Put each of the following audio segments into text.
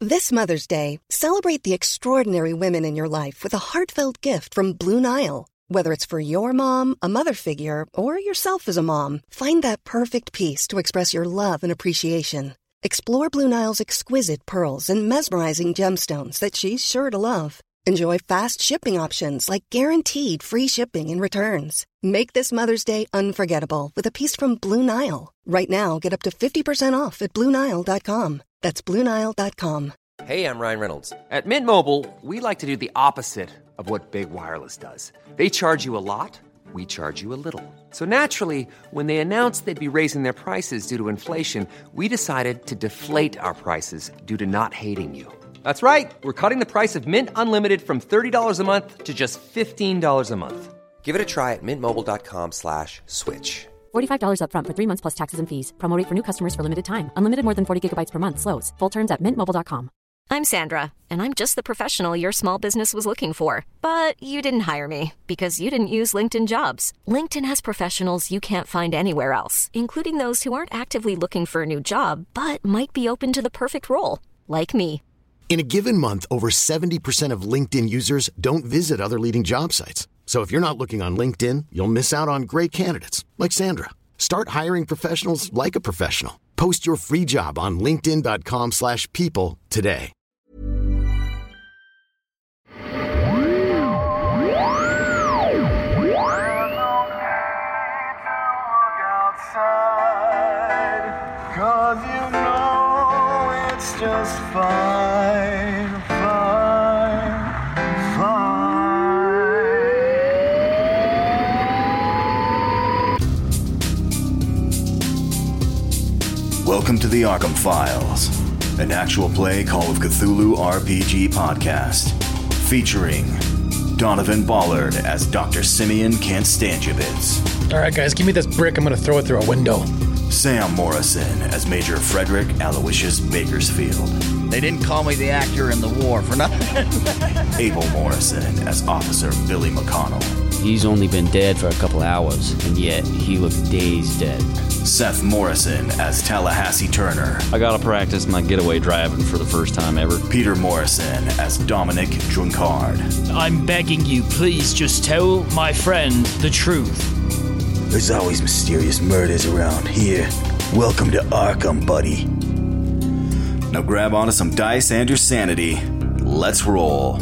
This Mother's Day, celebrate the extraordinary women in your life with a heartfelt gift from Blue Nile. Whether it's for your mom, a mother figure, or yourself as a mom, find that perfect piece to express your love and appreciation. Explore Blue Nile's exquisite pearls and mesmerizing gemstones that she's sure to love. Enjoy fast shipping options like guaranteed free shipping and returns. Make this Mother's Day unforgettable with a piece from Blue Nile. Right now, get up to 50% off at BlueNile.com. That's BlueNile.com. Hey, I'm Ryan Reynolds. At Mint Mobile, we like to do the opposite of what Big Wireless does. They charge you a lot, we charge you a little. So naturally, when they announced they'd be raising their prices due to inflation, we decided to deflate our prices due to not hating you. That's right. We're cutting the price of Mint Unlimited from $30 a month to just $15 a month. Give it a try at mintmobile.com/switch. $45 up front for 3 months plus taxes and fees. Promo rate for new customers for limited time. Unlimited more than 40 gigabytes per month. Slows full terms at mintmobile.com. I'm Sandra, and I'm just the professional your small business was looking for. But you didn't hire me because you didn't use LinkedIn Jobs. LinkedIn has professionals you can't find anywhere else, including those who aren't actively looking for a new job, but might be open to the perfect role, like me. In a given month, over 70% of LinkedIn users don't visit other leading job sites. So if you're not looking on LinkedIn, you'll miss out on great candidates like Sandra. Start hiring professionals like a professional. Post your free job on linkedin.com/people today. Cause you know it's just fine, fine, fine. Welcome to the Arkham Files, an actual play Call of Cthulhu RPG podcast, featuring Donovan Ballard as Dr. Simeon Konstantievitz. All right, guys, give me this brick. I'm going to throw it through a window. Sam Morrison as Major Frederick Aloysius Bakersfield. They didn't call me the actor in the war for nothing. Abel Morrison as Officer Billy McConnell. He's only been dead for a couple hours, and yet he looks dazed dead. Seth Morrison as Tallahassee Turner. I gotta practice my getaway driving for the first time ever. Peter Morrison as Dominic Drunkard. I'm begging you, please just tell my friend the truth. There's always mysterious murders around here. Welcome to Arkham, buddy. Now grab onto some dice and your sanity. Let's roll.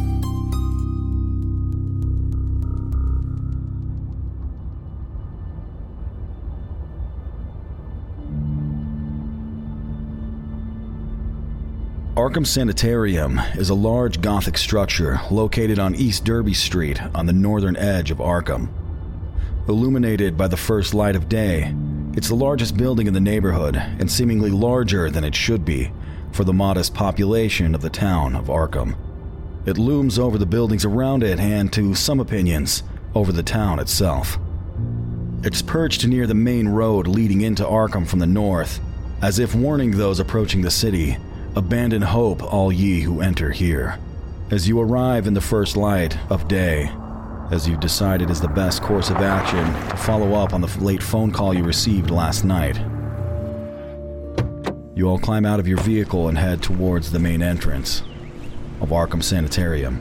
Arkham Sanitarium is a large Gothic structure located on East Derby Street on the northern edge of Arkham. Illuminated by the first light of day, it's the largest building in the neighborhood and seemingly larger than it should be for the modest population of the town of Arkham. It looms over the buildings around it and, to some opinions, over the town itself. It's perched near the main road leading into Arkham from the north, as if warning those approaching the city, "Abandon hope, all ye who enter here." As you arrive in the first light of day, as you decided is the best course of action to follow up on the late phone call you received last night, you all climb out of your vehicle and head towards the main entrance of Arkham Sanitarium.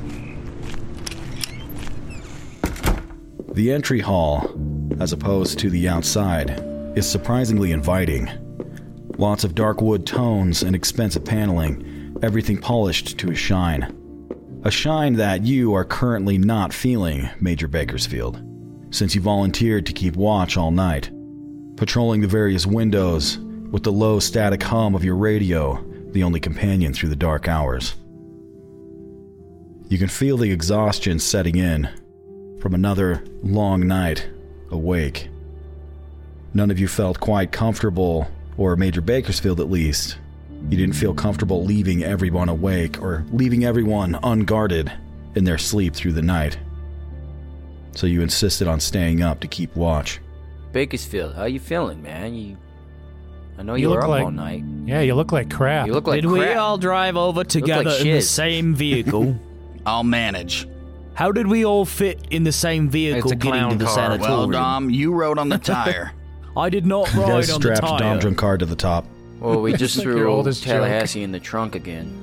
The entry hall, as opposed to the outside, is surprisingly inviting. Lots of dark wood tones and expensive paneling, everything polished to a shine. A shine that you are currently not feeling, Major Bakersfield, since you volunteered to keep watch all night, patrolling the various windows with the low static hum of your radio, the only companion through the dark hours. You can feel the exhaustion setting in from another long night awake. None of you felt quite comfortable, or Major Bakersfield at least. You didn't feel comfortable leaving everyone awake or leaving everyone unguarded in their sleep through the night. So you insisted on staying up to keep watch. Bakersfield, how you feeling, man? I know you were up all night. Yeah, you look like crap. You look like Did crap. we all drive over together like in the shit. same vehicle? I'll manage. How did we all fit in the same vehicle It's a getting clown to the car. sanatorium? Well, Dom, you rode on the tire. I did not You ride guys on the strapped tire. Dom Drunkard to the top. Well, we just Like your threw old oldest joke. Tallahassee in the trunk again.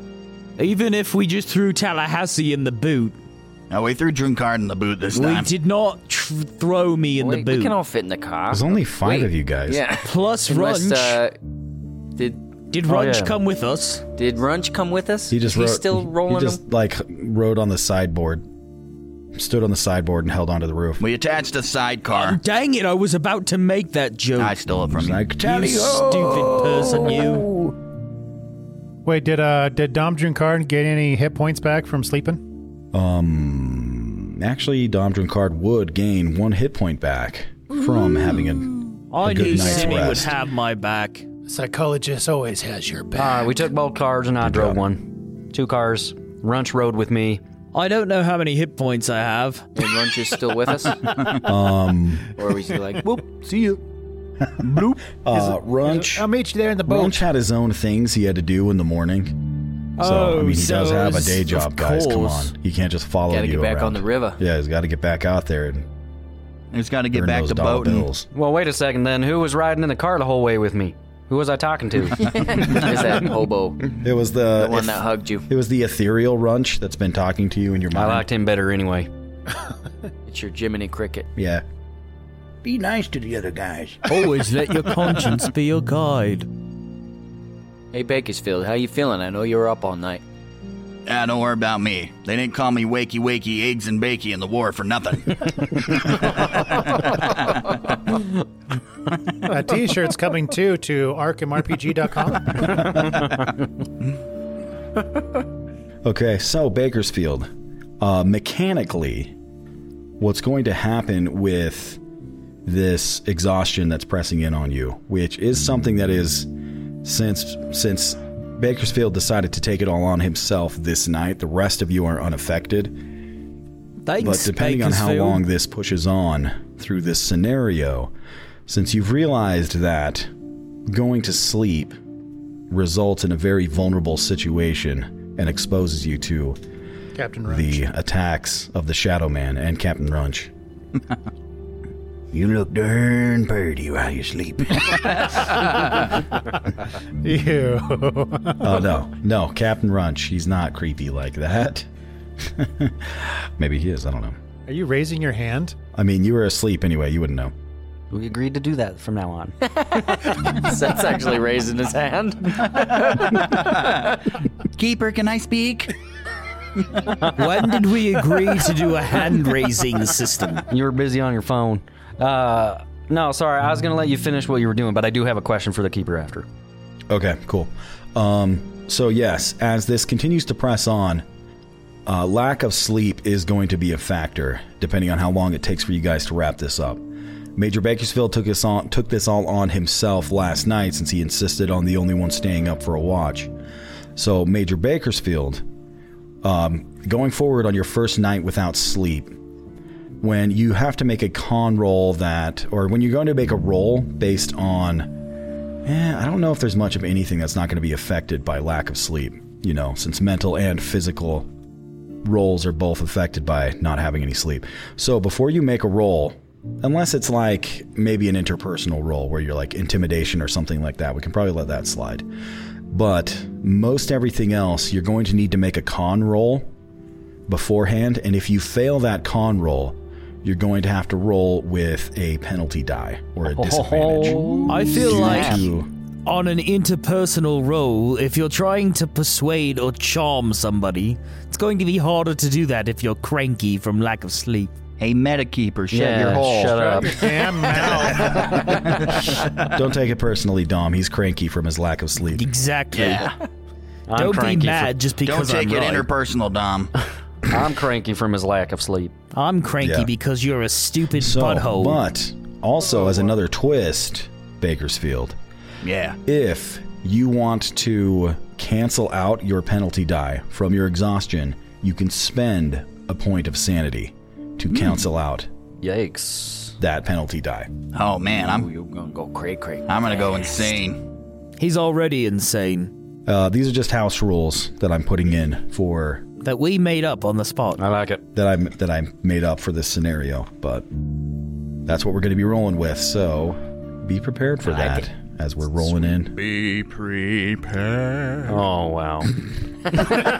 Even if we just threw Tallahassee in the boot. No, we threw Drunkard in the boot this time. We did not throw me in the boot. We can all fit in the car. There's only 5 of you guys. Yeah. Plus Runch. Did Runch come with us? Did Runch come with us? He just He's still rolling He just, rode on the sideboard. Stood on the sideboard and held onto the roof. We attached a sidecar. Oh, dang it, I was about to make that joke. I stole it from you. You stupid person, you. Wait, did Dom Drunkard get any hit points back from sleeping? Actually, Dom Drunkard would gain 1 hit point back from having a good knew night's Simmy would rest. have my back. Psychologist always has your back. We took both cars and I drove one. 2 cars. Runch rode with me. I don't know how many hit points I have. And Runch is still with us? Or was he like, whoop, see you. Bloop. Runch. I'll meet you there in the boat. Runch had his own things he had to do in the morning. So, I mean, he does have a day job, guys. Come on. He can't just follow you around. Gotta get back on the river. Yeah, he's got to get back out there. And he's got to get back to dollar boating. bills. Well, wait a second then. Who was riding in the car the whole way with me? Who was I talking to? Is that hobo? It was the one that hugged you. It was the ethereal Runch that's been talking to you in your mind. I liked him better anyway. It's your Jiminy Cricket. Yeah. Be nice to the other guys. Always let your conscience be your guide. Hey, Bakersfield, how you feeling? I know you were up all night. Don't worry about me. They didn't call me Wakey Wakey Eggs and Bakey in the war for nothing. That t-shirt's coming to ArkhamRPG.com. Okay, so Bakersfield. Mechanically, what's going to happen with this exhaustion that's pressing in on you, which is something that is, since Bakersfield decided to take it all on himself this night, the rest of you are unaffected. Thanks, but depending on how long this pushes on through this scenario, since you've realized that going to sleep results in a very vulnerable situation and exposes you to Captain Runch. the attacks of the Shadow Man and Captain Runch. You look darn pretty while you sleep. Ew. Oh, no, Captain Runch, he's not creepy like that. Maybe he is, I don't know. Are you raising your hand? I mean, you were asleep anyway, you wouldn't know. We agreed to do that from now on. Seth's actually raising his hand. Keeper, can I speak? When did we agree to do a hand-raising system? You were busy on your phone. No, sorry, I was going to let you finish what you were doing, but I do have a question for the Keeper after. Okay, cool. So yes, as this continues to press on, lack of sleep is going to be a factor, depending on how long it takes for you guys to wrap this up. Major Bakersfield took this all on himself last night, since he insisted on the only one staying up for a watch. So Major Bakersfield, going forward on your first night without sleep, when you have to make a con roll when you're going to make a roll based on, I don't know if there's much of anything that's not going to be affected by lack of sleep, since mental and physical rolls are both affected by not having any sleep. So before you make a roll, unless it's like maybe an interpersonal roll where you're like intimidation or something like that, we can probably let that slide. But most everything else, you're going to need to make a con roll beforehand, and if you fail that con roll, you're going to have to roll with a penalty die or a disadvantage. I feel like on an interpersonal roll, if you're trying to persuade or charm somebody, it's going to be harder to do that if you're cranky from lack of sleep. Hey, Metakeeper, shut your hole. Shut up. Your damn mouth. Don't take it personally, Dom. He's cranky from his lack of sleep. Exactly. Yeah. Don't be mad just because Don't take I'm it right. interpersonal, Dom. I'm cranky from his lack of sleep. I'm cranky because you're a stupid butthole. But also, as another twist, Bakersfield, if you want to cancel out your penalty die from your exhaustion, you can spend a point of sanity to cancel out that penalty die. Oh man, You're gonna go cray-cray. I'm gonna go insane. He's already insane. These are just house rules that I'm putting in for that we made up on the spot. I like it. That I made up for this scenario, but that's what we're going to be rolling with. So be prepared for that as we're rolling in. Be prepared. Oh, wow. All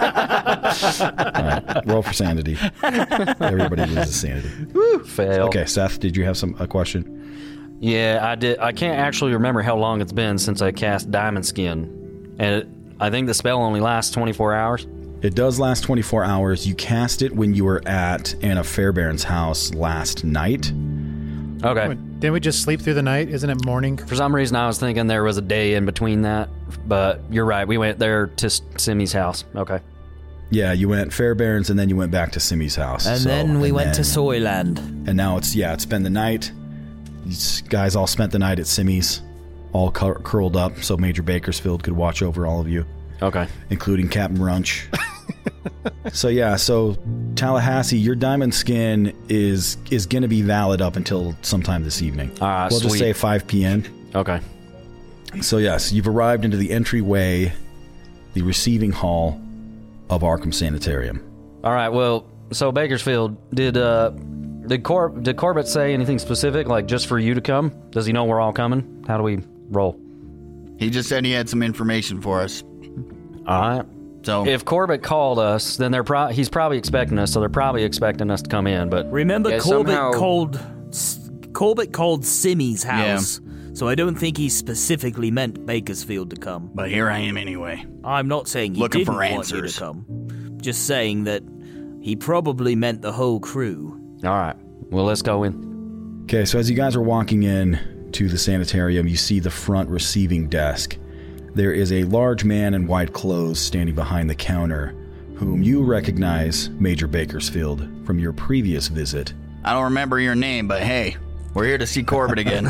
right, roll for sanity. Everybody loses sanity. Woo, fail. Okay, Seth, did you have a question? Yeah, I did. I can't actually remember how long it's been since I cast Diamond Skin. And I think the spell only lasts 24 hours. It does last 24 hours. You cast it when you were at Anna Fairbairn's house last night. Okay. Didn't we just sleep through the night? Isn't it morning? For some reason, I was thinking there was a day in between that. But you're right. We went there to Simi's house. Okay. Yeah, you went Fairbairn's and then you went back to Simi's house. And then we went to Soyland. And now it's been the night. These guys all spent the night at Simi's, all curled up so Major Bakersfield could watch over all of you. Okay. Including Captain Runch. So Tallahassee, your diamond skin is going to be valid up until sometime this evening. We'll just say 5 p.m. Okay. So yes, you've arrived into the entryway, the receiving hall of Arkham Sanitarium. All right, well, so Bakersfield, did Corbett say anything specific, like just for you to come? Does he know we're all coming? How do we roll? He just said he had some information for us. All right. So if Corbett called us, then he's probably expecting us, so they're probably expecting us to come in. But remember, Corbett called Simi's house, so I don't think he specifically meant Bakersfield to come. But here I am anyway. I'm not saying he didn't want you to come. Just saying that he probably meant the whole crew. All right. Well, let's go in. Okay, so as you guys are walking in to the sanitarium, you see the front receiving desk. There is a large man in white clothes standing behind the counter, whom you recognize, Major Bakersfield, from your previous visit. I don't remember your name, but hey, we're here to see Corbett again.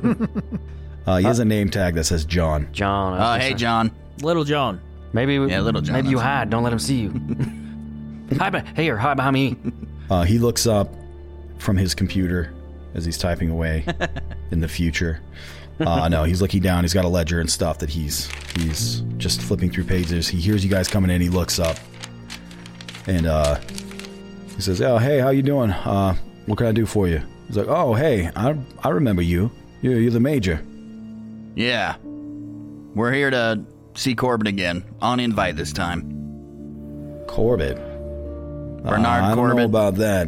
He has a name tag that says John. John. Hey, John. Little John. Little John. Maybe you hide. Don't let him see you. Hide behind me. He looks up from his computer as he's typing away in the future. No, he's looking down. He's got a ledger and stuff that he's just flipping through pages. He hears you guys coming in. He looks up and he says, "Oh, hey, how you doing? What can I do for you?" He's like, "Oh, hey, I remember you. You're the major." Yeah, we're here to see Corbett again on invite this time. Corbett. Bernard I don't Corbett. know about that.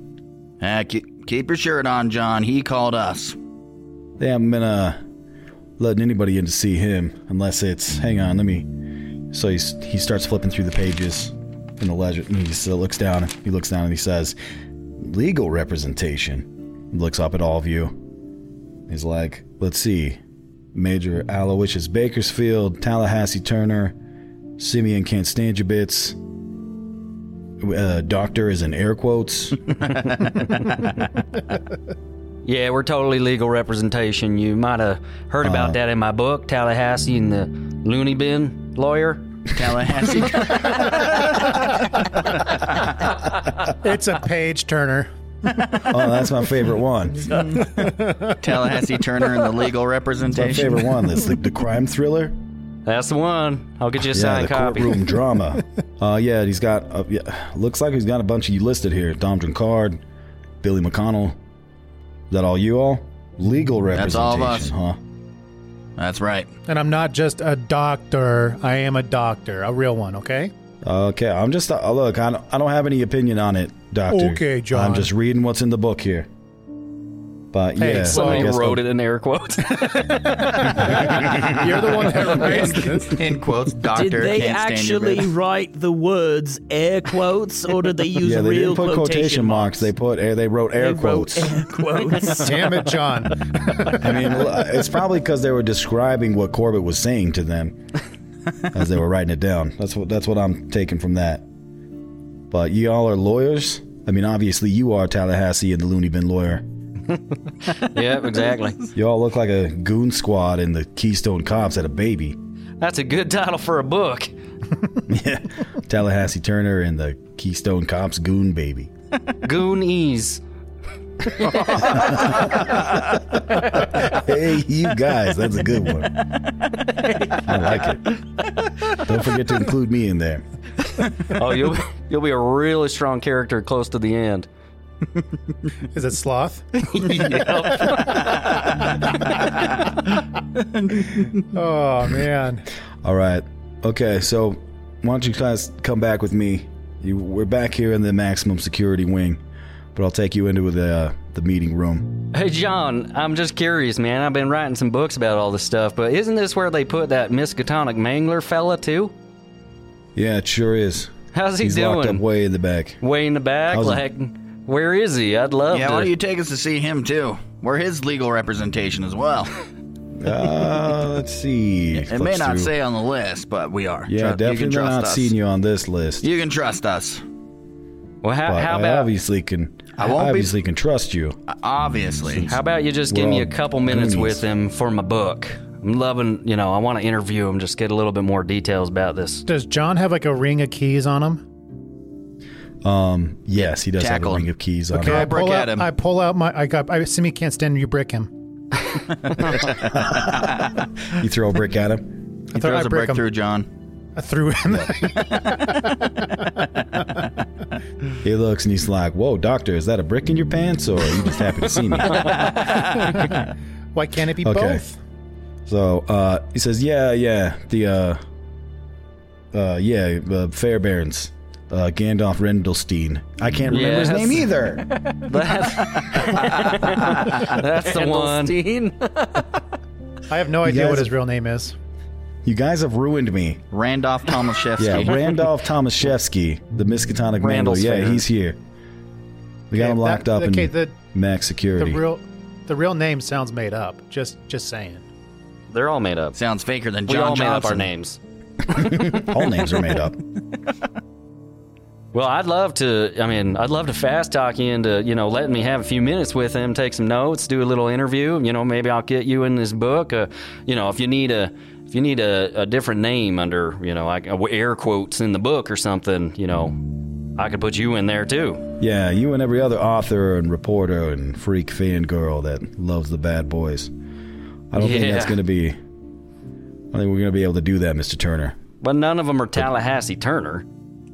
Keep your shirt on, John. He called us. They haven't been letting anybody in to see him unless it's. Hang on, let me. So he starts flipping through the pages in the ledger. And he still looks down. He looks down and he says, "Legal representation." He looks up at all of you. He's like, "Let's see, Major Aloysius Bakersfield, Tallahassee Turner, Simeon Can't Stand Your Bits. Doctor is in air quotes." Yeah, we're totally legal representation. You might have heard about that in my book, Tallahassee and the Looney Bin Lawyer. Tallahassee. It's a page turner. Oh, that's my favorite one. Tallahassee Turner and the legal That's representation. my favorite one. That's the crime thriller. That's the one. I'll get you a signed the copy. courtroom drama. He's got. Looks like he's got a bunch of you listed here. Dom Drinkard, Billy McConnell. Is that all you all? Legal representation, That's all of us. huh? That's right. And I'm not just a doctor. I am a doctor, a real one. Okay. Okay, I'm just look. I don't have any opinion on it, Doctor. Okay, John. I'm just reading what's in the book here. But Hey, yeah, so I Somebody guess wrote it in air quotes. You're the one that writes this. In quotes, doctor Did they can't stand your actually bit. wr't the words air quotes, or did they use Yeah, they real didn't put quotation marks. They wrote air quotes. Air quotes. Damn it, John. I mean, it's probably because they were describing what Corbett was saying to them as they were writing it down. That's what I'm taking from that. But you all are lawyers. I mean, obviously you are Tallahassee and the Looney Bin Lawyer. Yep, exactly. You all look like a goon squad and the Keystone Cops had a baby. That's a good title for a book. Yeah, Tallahassee Turner and the Keystone Cops goon baby. Goonies. Hey, you guys, that's a good one. I like it. Don't forget to include me in there. Oh, you'll be a really strong character close to the end. Is it Sloth? Oh, man. All right. Okay, so why don't you guys come back with me? We're back here in the maximum security wing, but I'll take you into the meeting room. Hey, John, I'm just curious, man. I've been writing some books about all this stuff, but isn't this where they put that Miskatonic Mangler fella, too? Yeah, it sure is. How's he He's doing? locked up way in the back. Way in the back? Where is he? I'd love to. Yeah, why don't you take us to see him, too? We're his legal representation as well. Let's see. It may not say on the list, but we are. Yeah, definitely not seeing you on this list. You can trust us. Well, how about... I obviously can trust you. Obviously. How about you just give me a couple minutes with him for my book? I'm loving, I want to interview him, just get a little bit more details about this. Does John have like a ring of keys on him? Yes, he does have a ring of keys on him. I pull out my... I assume he can't stand you brick him. You throw a brick at him? He throws a brick through John. I threw him. He looks and he's like, "Whoa, doctor, is that a brick in your pants, or are you just happy to see me?" Why can't it be both? So he says, the Fairbairns, Gandalf Rendelstein. I can't remember his name either. That's the one. I have no idea what his real name is. You guys have ruined me. Randolph Tomaszewski. Yeah, Randolph Tomaszewski, the Miskatonic Mangler. Yeah, he's here. We got him locked up in max security. The real name sounds made up. Just saying. They're all made up. Sounds faker than John We all Johnson. made up our names. All names are made up. Well, I'd love to fast talk you into, letting me have a few minutes with him, take some notes, do a little interview. Maybe I'll get you in this book. If you need a different name under, like air quotes in the book or something, I could put you in there too. Yeah, you and every other author and reporter and freak fangirl that loves the bad boys. I don't think that's going to be... I think we're going to be able to do that, Mr. Turner. But none of them are Tallahassee Turner.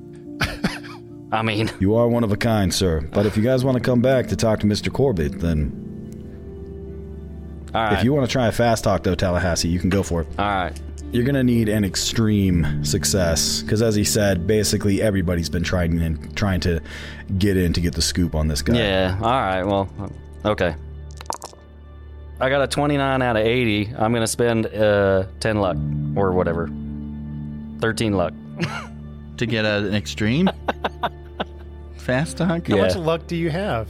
I mean... You are one of a kind, sir. But if you guys want to come back to talk to Mr. Corbett, then... All right. If you want to try a fast talk, though, Tallahassee, you can go for it. All right. You're going to need an extreme success. Because as he said, basically everybody's been trying to get in to get the scoop on this guy. Yeah, all right. Well, okay. I got a 29 out of 80. I'm going to spend 10 luck or whatever. 13 luck. To get an extreme? Fast talk? How much luck do you have?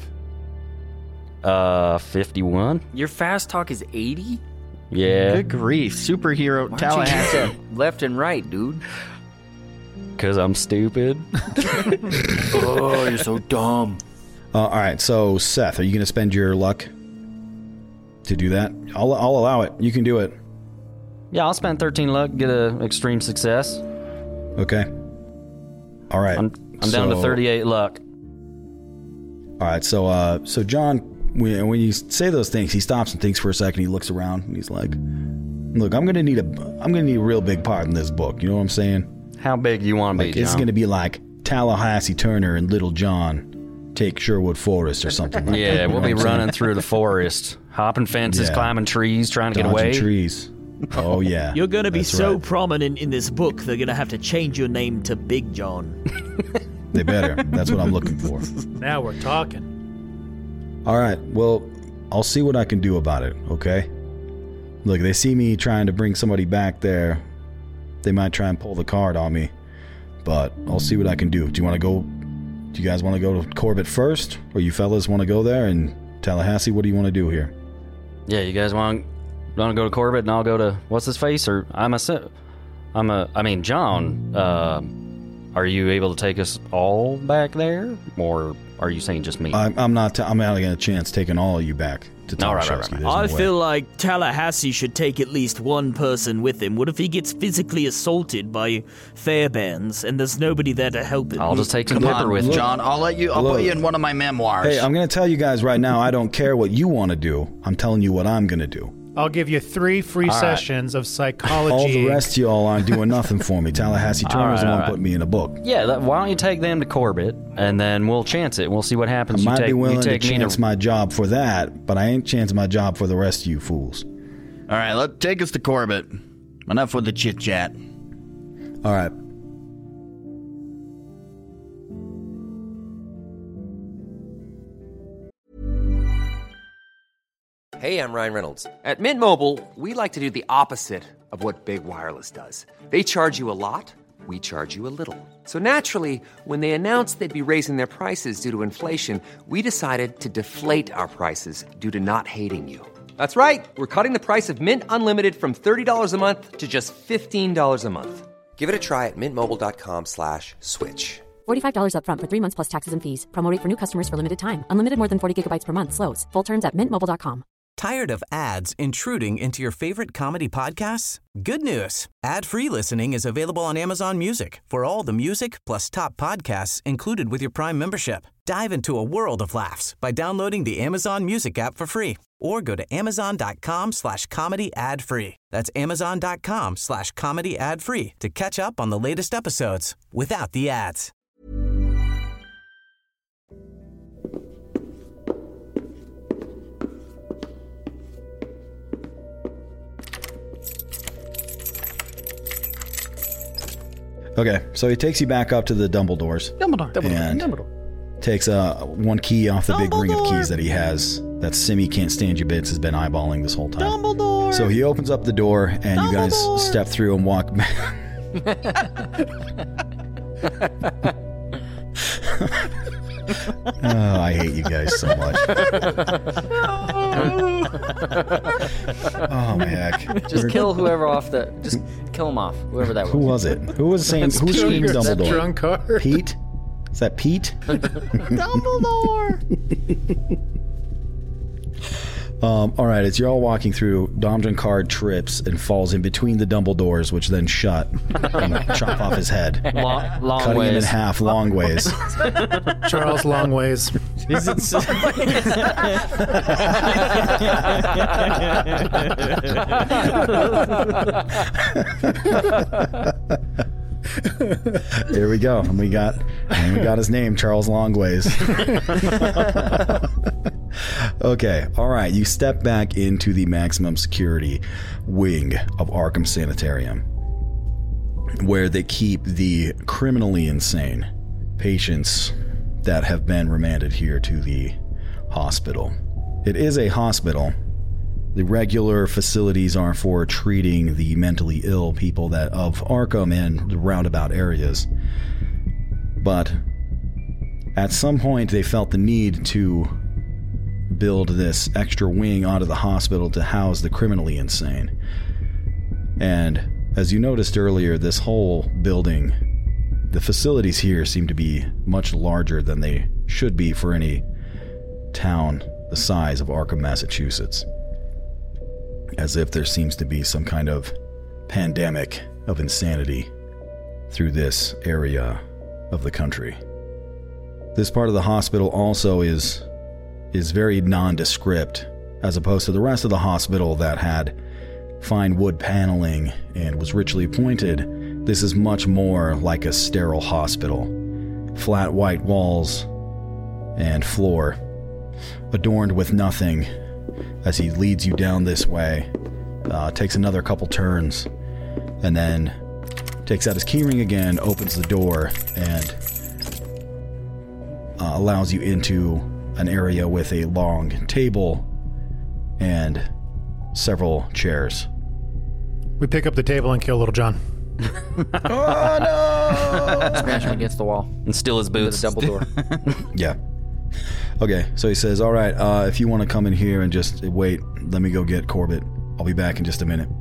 51. Your fast talk is 80? Yeah. Good grief. Superhero Why Tallahassee. Left and right, dude. Because I'm stupid. Oh, you're so dumb. All right, so Seth, are you going to spend your luck to do that? I'll allow it. You can do it. Yeah, I'll spend 13 luck, get an extreme success. Okay. All right. I'm down to 38 luck. All right, so John, when you say those things, he stops and thinks for a second. He looks around and he's like, "Look, I'm gonna need a real big part in this book. You know what I'm saying? How big do you want to be, John? It's gonna be like Tallahassee Turner and Little John take Sherwood Forest or something like that. Yeah, You know we'll be what I'm running through the forest, hopping fences, Yeah. climbing trees, trying to get Dodging away. trees. Oh yeah. You're going to be That's so right. prominent in this book, they're going to have to change your name to Big John. They better. That's what I'm looking for. Now we're talking. All right. Well, I'll see what I can do about it, okay? Look, they see me trying to bring somebody back there. They might try and pull the card on me, but I'll see what I can do. Do you guys want to go to Corbett first? Or you fellas want to go there? And Tallahassee, what do you want to do here? Yeah, you guys want to go to Corbett and I'll go to what's his face? Or John. Are you able to take us all back there, or are you saying just me? I'm not. I'm not getting a chance taking all of you back to Tomaszewski. I feel like Tallahassee should take at least one person with him. What if he gets physically assaulted by Fairbairns and there's nobody there to help him? I'll just take some Come pepper on, with me. John. I'll put you in one of my memoirs. Hey, I'm going to tell you guys right now, I don't care what you want to do. I'm telling you what I'm going to do. I'll give you 3 free sessions of psychology. All the rest of y'all aren't doing nothing for me. Tallahassee Turner's the one putting me in a book. Yeah, why don't you take them to Corbett, and then we'll chance it. We'll see what happens. I might be willing to chance my job for that, but I ain't chancing my job for the rest of you fools. All right, take us to Corbett. Enough with the chit-chat. All right. Hey, I'm Ryan Reynolds. At Mint Mobile, we like to do the opposite of what Big Wireless does. They charge you a lot, we charge you a little. So naturally, when they announced they'd be raising their prices due to inflation, we decided to deflate our prices due to not hating you. That's right. We're cutting the price of Mint Unlimited from $30 a month to just $15 a month. Give it a try at mintmobile.com/switch. $45 up front for 3 months plus taxes and fees. Promo rate for new customers for limited time. Unlimited more than 40 gigabytes per month. Slows full terms at mintmobile.com. Tired of ads intruding into your favorite comedy podcasts? Good news. Ad-free listening is available on Amazon Music for all the music plus top podcasts included with your Prime membership. Dive into a world of laughs by downloading the Amazon Music app for free or go to amazon.com/comedy ad-free. That's amazon.com/comedy ad-free to catch up on the latest episodes without the ads. Okay, so he takes you back up to the Dumbledores. And takes one key off the big ring of keys that he has that Simi Can't Stand You Bits has been eyeballing this whole time. Dumbledore! So he opens up the door, and you guys step through and walk back. Oh, I hate you guys so much. Oh, heck. Just kill whoever off the... Just kill him off, whoever that was. Who was it? Who was saying... Who screamed Dumbledore? That drunk card. Pete? Is that Pete? Dumbledore! All right, as you're all walking through, Dom Drunkard trips and falls in between the Dumbledores, which then shut and chop off his head. Long cutting ways. him in half, long ways. Charles Longways. Is it so? There we go. And we got his name, Charles Longways. Okay, all right. You step back into the maximum security wing of Arkham Sanitarium, where they keep the criminally insane patients that have been remanded here to the hospital. It is a hospital. The regular facilities are for treating the mentally ill people that of Arkham and the roundabout areas. But at some point they felt the need to build this extra wing onto the hospital to house the criminally insane. And as you noticed earlier, this whole building, the facilities here seem to be much larger than they should be for any town the size of Arkham, Massachusetts. As if there seems to be some kind of pandemic of insanity through this area of the country. This part of the hospital also is very nondescript, as opposed to the rest of the hospital that had fine wood paneling and was richly appointed. This is much more like a sterile hospital. Flat white walls and floor, adorned with nothing. As he leads you down this way, takes another couple turns, and then takes out his keyring again, opens the door, and allows you into an area with a long table and several chairs. We pick up the table and kill Little John. Oh no! Smash him against the wall and steal his boots. With a double door. Yeah. Okay, so he says, all right, if you want to come in here and just wait, let me go get Corbett. I'll be back in just a minute.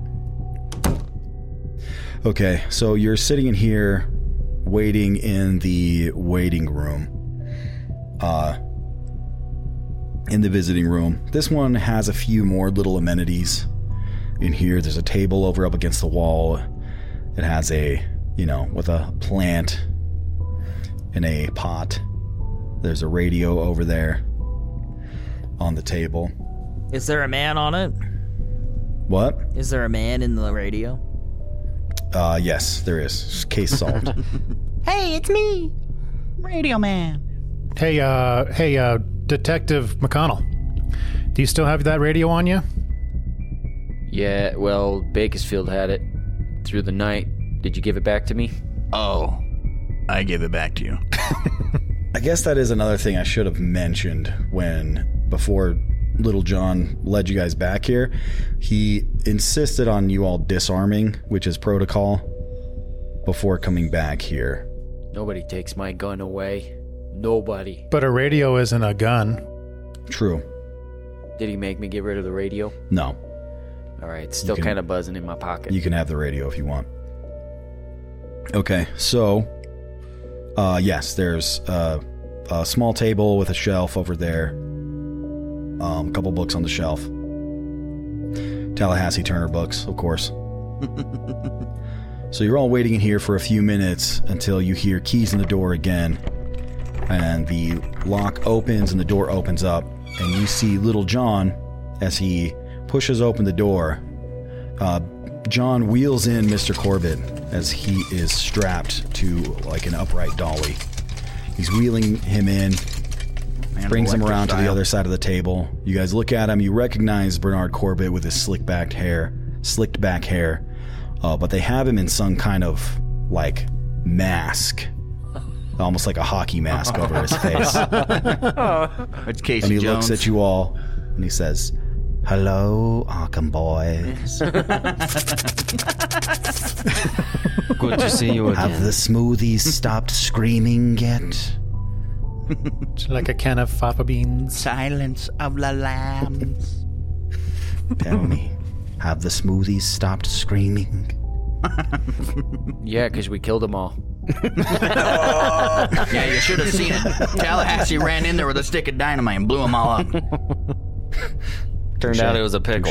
Okay, so you're sitting in here, waiting in the waiting room. In the visiting room. This one has a few more little amenities in here. There's a table over up against the wall. It has with a plant in a pot. There's a radio over there on the table. Is there a man on it? What? Is there a man in the radio? Yes, there is. Case solved. Hey, it's me, Radio Man. Hey, Detective McConnell. Do you still have that radio on you? Yeah, well, Bakersfield had it through the night. Did you give it back to me? Oh, I gave it back to you. I guess that is another thing I should have mentioned before Little John led you guys back here. He insisted on you all disarming, which is protocol, before coming back here. Nobody takes my gun away. Nobody. But a radio isn't a gun. True. Did he make me get rid of the radio? No. All right, still kind of buzzing in my pocket. You can have the radio if you want. Okay, so, yes, there's a small table with a shelf over there. A couple books on the shelf. Tallahassee Turner books, of course. So you're all waiting in here for a few minutes until you hear keys in the door again. And the lock opens and the door opens up. And you see Little John as he pushes open the door. John wheels in Mr. Corbett as he is strapped to like an upright dolly. He's wheeling him in, brings him around to the other side of the table. You guys look at him. You recognize Bernard Corbett with his slicked back hair. But they have him in some kind of like mask. Almost like a hockey mask over his face. It's Casey and he Jones. looks at you all and he says, "Hello, Arkham boys." Good to see you again. Have the smoothies stopped screaming yet? Like a can of fava beans. Silence of the Lambs. Tell me, have the smoothies stopped screaming? Yeah, because we killed them all. Yeah, you should have seen it. Tallahassee ran in there with a stick of dynamite and blew them all up. Turned out it was a pickle.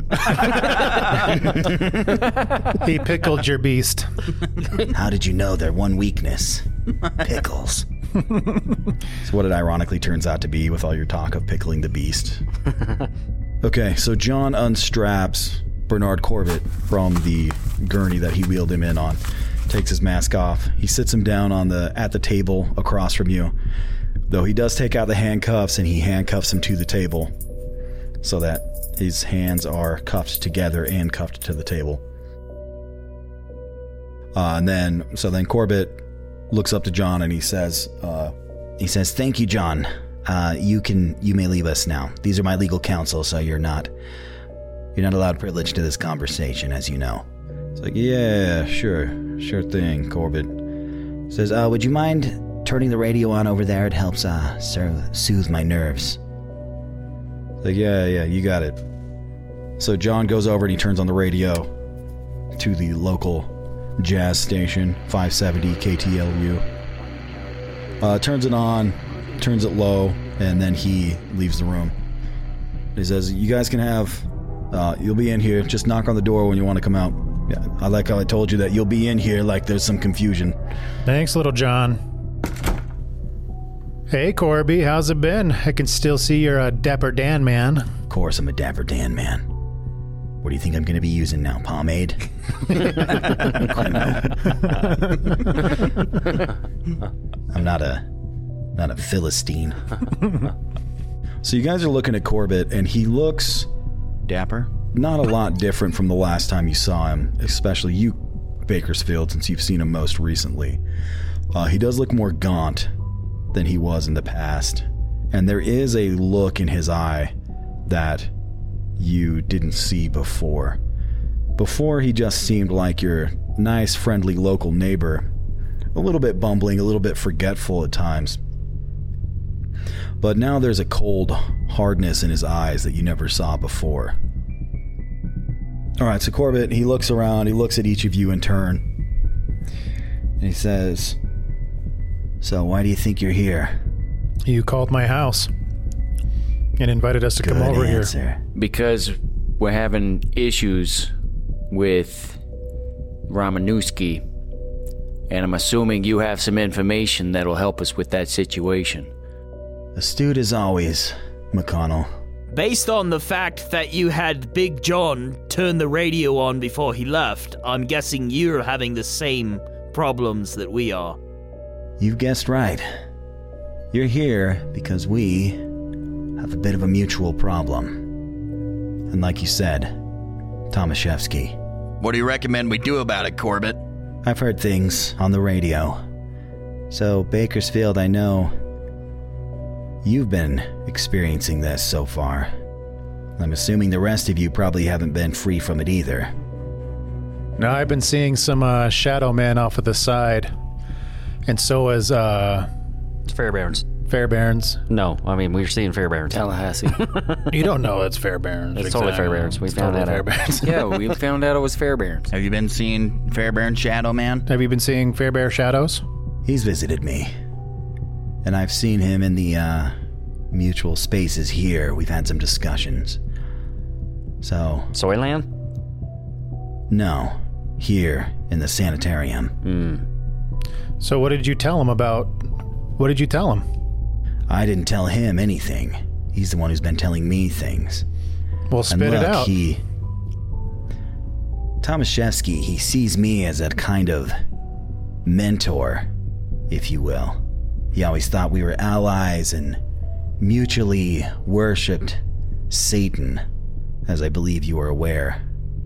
He pickled your beast. How did you know their one weakness? Pickles. It's what it ironically turns out to be with all your talk of pickling the beast. Okay, so John unstraps Bernard Corbett from the gurney that he wheeled him in on. Takes his mask off. He sits him down at the table across from you. Though he does take out the handcuffs and he handcuffs him to the table so that his hands are cuffed together and cuffed to the table. Then Corbett looks up to John and he says, "Thank you, John. You may leave us now. These are my legal counsel, so you're not allowed privilege to this conversation, as you know." It's like, "Yeah, sure thing," Corbett says. "Would you mind turning the radio on over there? It helps soothe my nerves." It's like, yeah, you got it. So John goes over and he turns on the radio to the local jazz station, 570 KTLU. Turns it on, turns it low, and then he leaves the room. He says, "You guys can have, you'll be in here. Just knock on the door when you want to come out." Yeah, I like how I told you that you'll be in here like there's some confusion. Thanks, Little John. Hey, Corby, how's it been? I can still see you're a Dapper Dan man. Of course I'm a Dapper Dan man. What do you think I'm going to be using now, pomade? I'm not a Philistine. So you guys are looking at Corbett, and he looks dapper. Not a lot different from the last time you saw him, especially you, Bakersfield, since you've seen him most recently. He does look more gaunt than he was in the past, and there is a look in his eye that you didn't see before. Before, he just seemed like your nice, friendly local neighbor, a little bit bumbling, a little bit forgetful at times. But now there's a cold hardness in his eyes that you never saw before. Alright, so Corbett, he looks around, he looks at each of you in turn, and he says, "So why do you think you're here?" You called my house and invited us to come over here. Because we're having issues with Romanowski, and I'm assuming you have some information that'll help us with that situation. Astute as always, McConnell. Based on the fact that you had Big John turn the radio on before he left, I'm guessing you're having the same problems that we are. You've guessed right. You're here because we have a bit of a mutual problem. And like you said, Tomaszewski. What do you recommend we do about it, Corbett? I've heard things on the radio. So, Bakersfield, I know you've been experiencing this so far. I'm assuming the rest of you probably haven't been free from it either. No, I've been seeing some shadow men off of the side. And so is, It's Fairbairns. Fairbairns. No, I mean, we're seeing Fairbairns. Tallahassee. You don't know it's Fairbairns. It's totally Fairbairns. We found that out. Yeah, we found out it was Fairbairns. Have you been seeing Fairbairn Shadow Man? Have you been seeing Fairbear shadows? He's visited me. And I've seen him in the, mutual spaces here. We've had some discussions. So... Soyland? No. Here, in the sanitarium. So what did you tell him about... What did you tell him? I didn't tell him anything. He's the one who's been telling me things. Well, spit it out. Tomaszewski, he sees me as a kind of mentor, if you will. He always thought we were allies and mutually worshipped Satan, as I believe you are aware.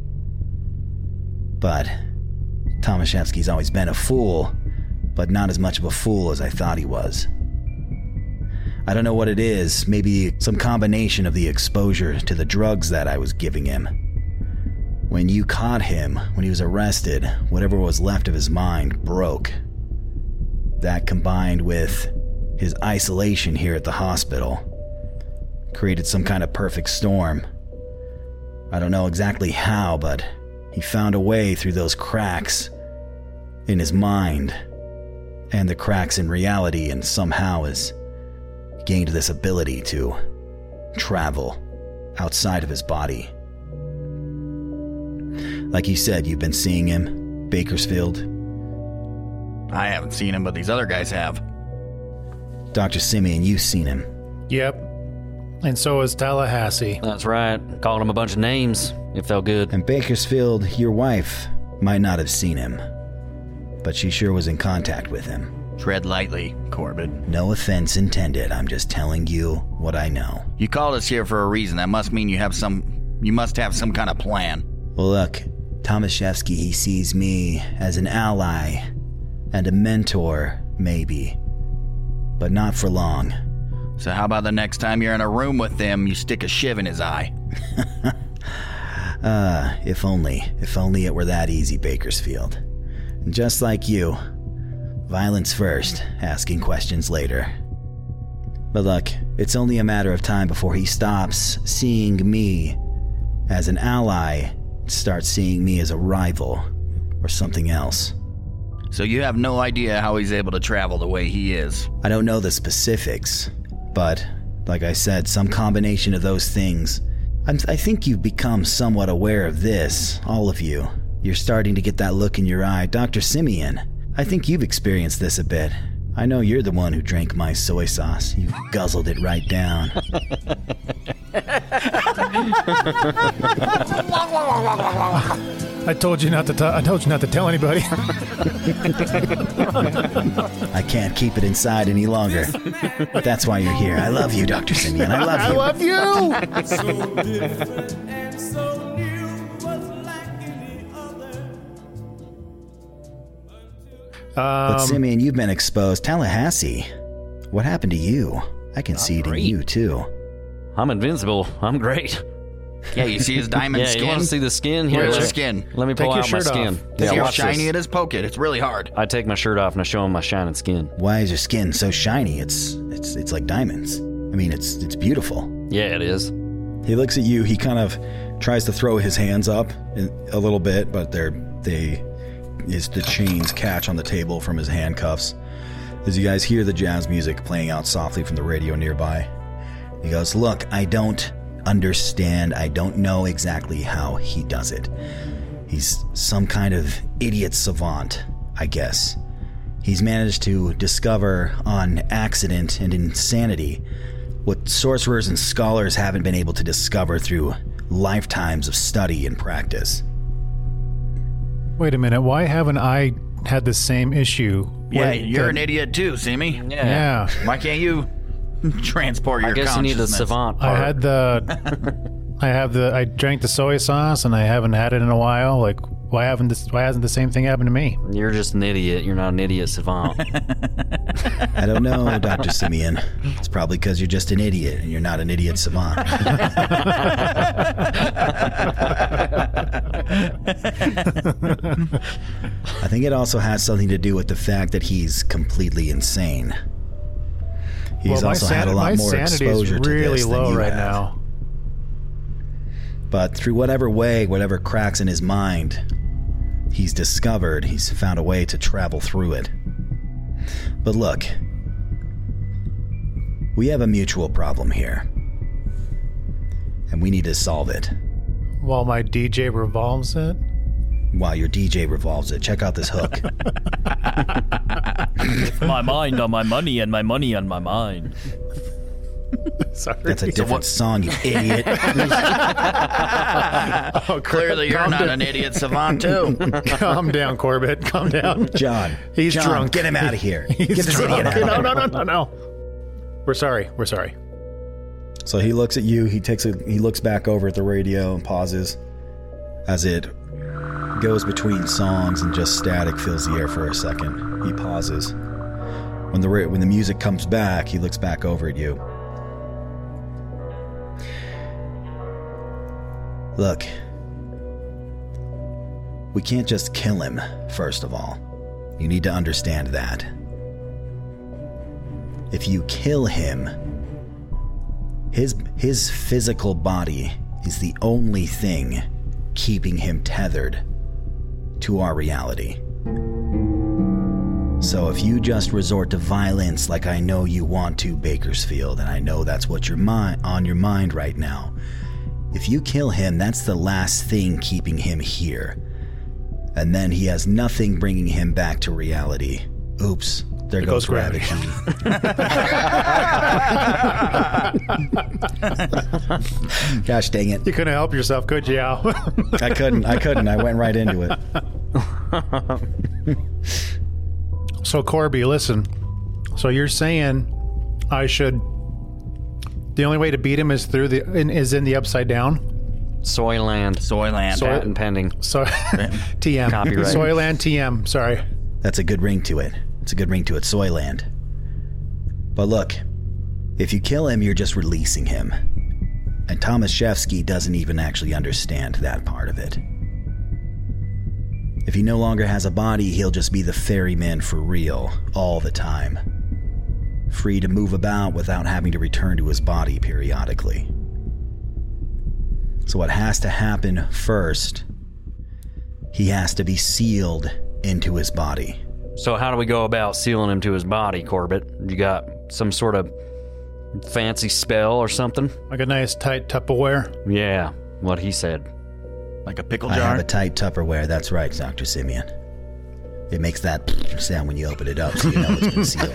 But Tomaszewski's always been a fool, but not as much of a fool as I thought he was. I don't know what it is, maybe some combination of the exposure to the drugs that I was giving him. When you caught him, when he was arrested, whatever was left of his mind broke. That combined with his isolation here at the hospital created some kind of perfect storm. I don't know exactly how, but he found a way through those cracks in his mind and the cracks in reality, and somehow has gained this ability to travel outside of his body. Like you said, you've been seeing him, Bakersfield. I haven't seen him, but these other guys have. Dr. Simeon, you've seen him. Yep. And so is Tallahassee. That's right. Called him a bunch of names. It felt good. And Bakersfield, your wife, might not have seen him, but she sure was in contact with him. Tread lightly, Corbett. No offense intended. I'm just telling you what I know. You called us here for a reason. That must mean you must have some kind of plan. Well, look, Tomaszewski, he sees me as an ally and a mentor, maybe, but not for long. So how about the next time you're in a room with them, you stick a shiv in his eye? If only it were that easy, Bakersfield. And just like you, violence first, asking questions later. But look, it's only a matter of time before he stops seeing me as an ally and starts seeing me as a rival or something else. So you have no idea how he's able to travel the way he is? I don't know the specifics, but like I said, some combination of those things. I think you've become somewhat aware of this, all of you. You're starting to get that look in your eye. Dr. Simeon, I think you've experienced this a bit. I know you're the one who drank my soy sauce. You guzzled it right down. I told you not to tell anybody. I can't keep it inside any longer. That's why you're here. I love you, Dr. Simeon. I love you. I love you. So different and so new, was like any other. But Simeon, you've been exposed. Tallahassee, what happened to you? I can see it in you, too. I'm invincible. I'm great. Yeah, you see his diamond skin? Yeah, you want to see the skin? Here, Where's the skin? Let me pull out my skin. See how watch shiny this. it is? Poke it. It's really hard. I take my shirt off and I show him my shining skin. Why is your skin so shiny? It's like diamonds. I mean, it's beautiful. Yeah, it is. He looks at you. He kind of tries to throw his hands up a little bit, but the chains catch on the table from his handcuffs. As you guys hear the jazz music playing out softly from the radio nearby, he goes, "Look, I don't understand. I don't know exactly how he does it. He's some kind of idiot savant, I guess. He's managed to discover on accident and insanity what sorcerers and scholars haven't been able to discover through lifetimes of study and practice." Wait a minute. Why haven't I had the same issue? Yeah, you're an idiot too, Simi. Yeah. Why can't you transport your I guess you need a consciousness? savant I part. had the I drank the soy sauce and I haven't had it in a while. Like, why hasn't the same thing happened to me? You're just an idiot. You're not an idiot savant. I don't know, Dr. Simeon. It's probably because you're just an idiot and you're not an idiot savant. I think it also has something to do with the fact that he's completely insane. He's also had a lot more exposure to really this than low you right have. now. But through whatever cracks in his mind, he's found a way to travel through it. But look, we have a mutual problem here, and we need to solve it. While my DJ revolves it? While your DJ revolves it. Check out this hook. My mind on my money and my money on my mind. Sorry. That's a different song, you idiot. Clearly you're not an idiot savant, too. Calm down, Corbett. Calm down. John. He's John, drunk. get him out of here. He's Get this drunk. idiot out of here. No. We're sorry. So he looks at you, he looks back over at the radio and pauses as it goes between songs and just static fills the air for a second. He pauses. When the music comes back, he looks back over at you. Look, we can't just kill him, first of all. You need to understand that. If you kill him, his physical body is the only thing keeping him tethered to our reality. So if you just resort to violence like I know you want to, Bakersfield, and I know that's what on your mind right now, if you kill him, that's the last thing keeping him here. And then he has nothing bringing him back to reality. Oops, there goes gravity. Gosh dang it. You couldn't help yourself, could you, Al? I couldn't. I went right into it. So, Corby, listen. So you're saying I should... The only way to beat him is is in the Upside Down? Soyland. Patent pending. TM. Copyright. Soyland TM. Sorry. That's a good ring to it. It's a good ring to it. Soyland. But look, if you kill him, you're just releasing him. And Tomaszewski doesn't even actually understand that part of it. If he no longer has a body, he'll just be the ferryman for real, all the time. Free to move about without having to return to his body periodically. So what has to happen first, he has to be sealed into his body. So how do we go about sealing him to his body, Corbett? You got some sort of fancy spell or something? Like a nice tight Tupperware? Yeah, what he said. Like a pickle I jar? have a tight Tupperware, that's right, Dr. Simeon. It makes that sound when you open it up, so you know it's been sealed.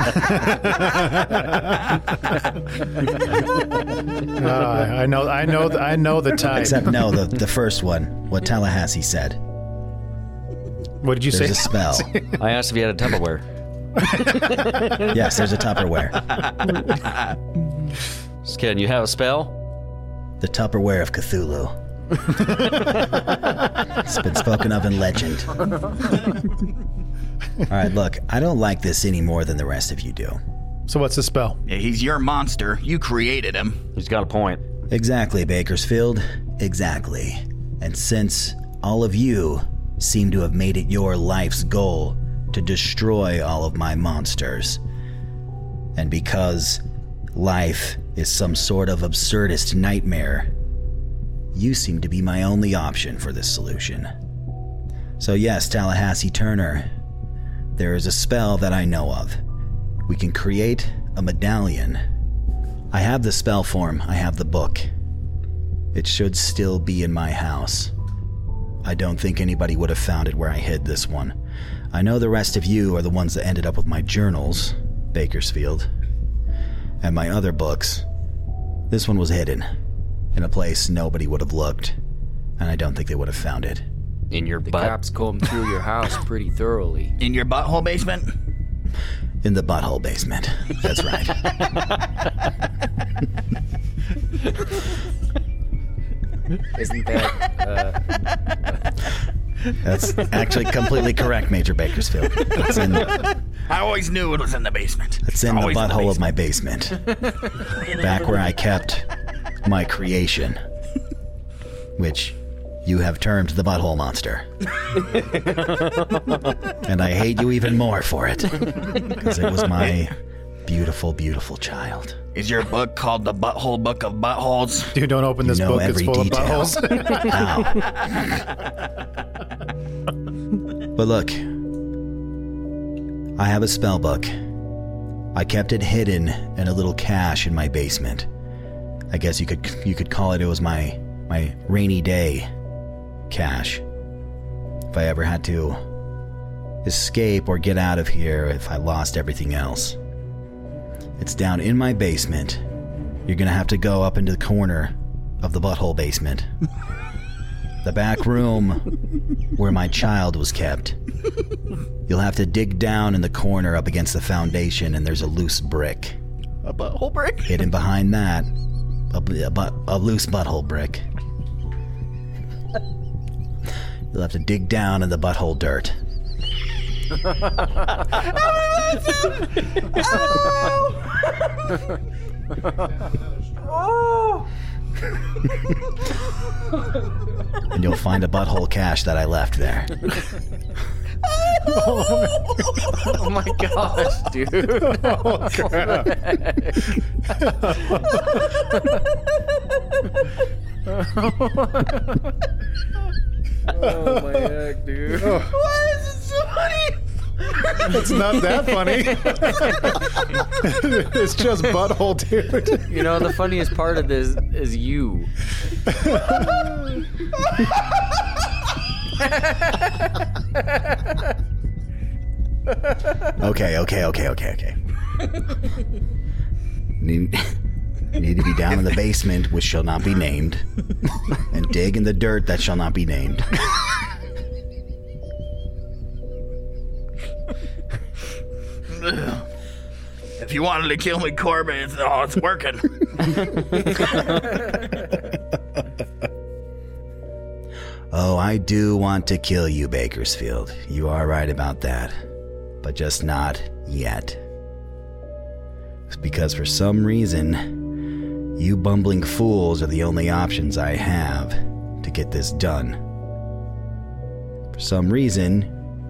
I know the type. Except no, the first one, what Tallahassee said. What did you say? There's a spell. I asked if he had a Tupperware. Yes, there's a Tupperware. Just kidding, you have a spell? The Tupperware of Cthulhu. It's been spoken of in legend. Alright, look, I don't like this any more than the rest of you do. So what's the spell? Yeah, he's your monster. You created him. He's got a point. Exactly, Bakersfield. Exactly. And since all of you seem to have made it your life's goal to destroy all of my monsters, and because life is some sort of absurdist nightmare, you seem to be my only option for this solution. So yes, Tallahassee Turner, there is a spell that I know of. We can create a medallion. I have the spell form, I have the book. It should still be in my house. I don't think anybody would have found it where I hid this one. I know the rest of you are the ones that ended up with my journals, Bakersfield, and my other books. This one was hidden in a place nobody would have looked, and I don't think they would have found it. In your butt? The cops combed through your house pretty thoroughly. In your butthole basement? In the butthole basement. That's right. Isn't that? That's actually completely correct, Major Bakersfield. It's in, I always knew it was in the basement. it's in the butthole of my basement. Back where I kept my creation, which you have termed the Butthole Monster. And I hate you even more for it, because it was my beautiful, beautiful child. Is your book called The Butthole Book of Buttholes? Dude, don't open this book. It's full detail. of buttholes. But look, I have a spell book. I kept it hidden in a little cache in my basement. I guess you could call it was my rainy day cache. If I ever had to escape or get out of here, if I lost everything else. It's down in my basement. You're gonna have to go up into the corner of the butthole basement. The back room where my child was kept. You'll have to dig down in the corner up against the foundation, and there's a loose brick. A butthole brick? Hidden behind that, a loose butthole brick. You'll have to dig down in the butthole dirt. And you'll find a butthole cache that I left there. Oh my gosh, dude. Oh, crap. Oh my heck, dude. Why is it so funny? It's not that funny. It's just butthole, dude. You know, the funniest part of this is you. Okay. Need to be down in the basement, which shall not be named, and dig in the dirt that shall not be named. If you wanted to kill me, Corbin, it's working. Oh, I do want to kill you, Bakersfield. You are right about that. But just not yet. It's because for some reason, you bumbling fools are the only options I have to get this done. For some reason,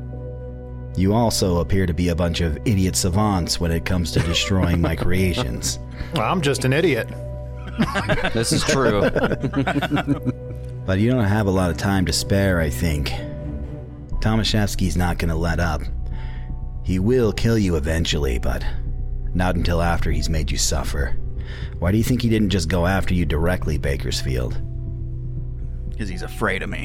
you also appear to be a bunch of idiot savants when it comes to destroying my creations. Well, I'm just an idiot. This is true. But you don't have a lot of time to spare, I think. Tomaszewski's not going to let up. He will kill you eventually, but not until after he's made you suffer. Why do you think he didn't just go after you directly, Bakersfield? Because he's afraid of me.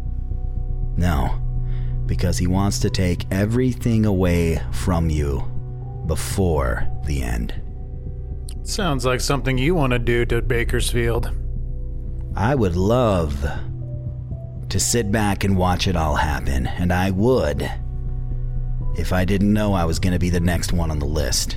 No, because he wants to take everything away from you before the end. Sounds like something you want to do to Bakersfield. I would love to sit back and watch it all happen, and I would if I didn't know I was going to be the next one on the list.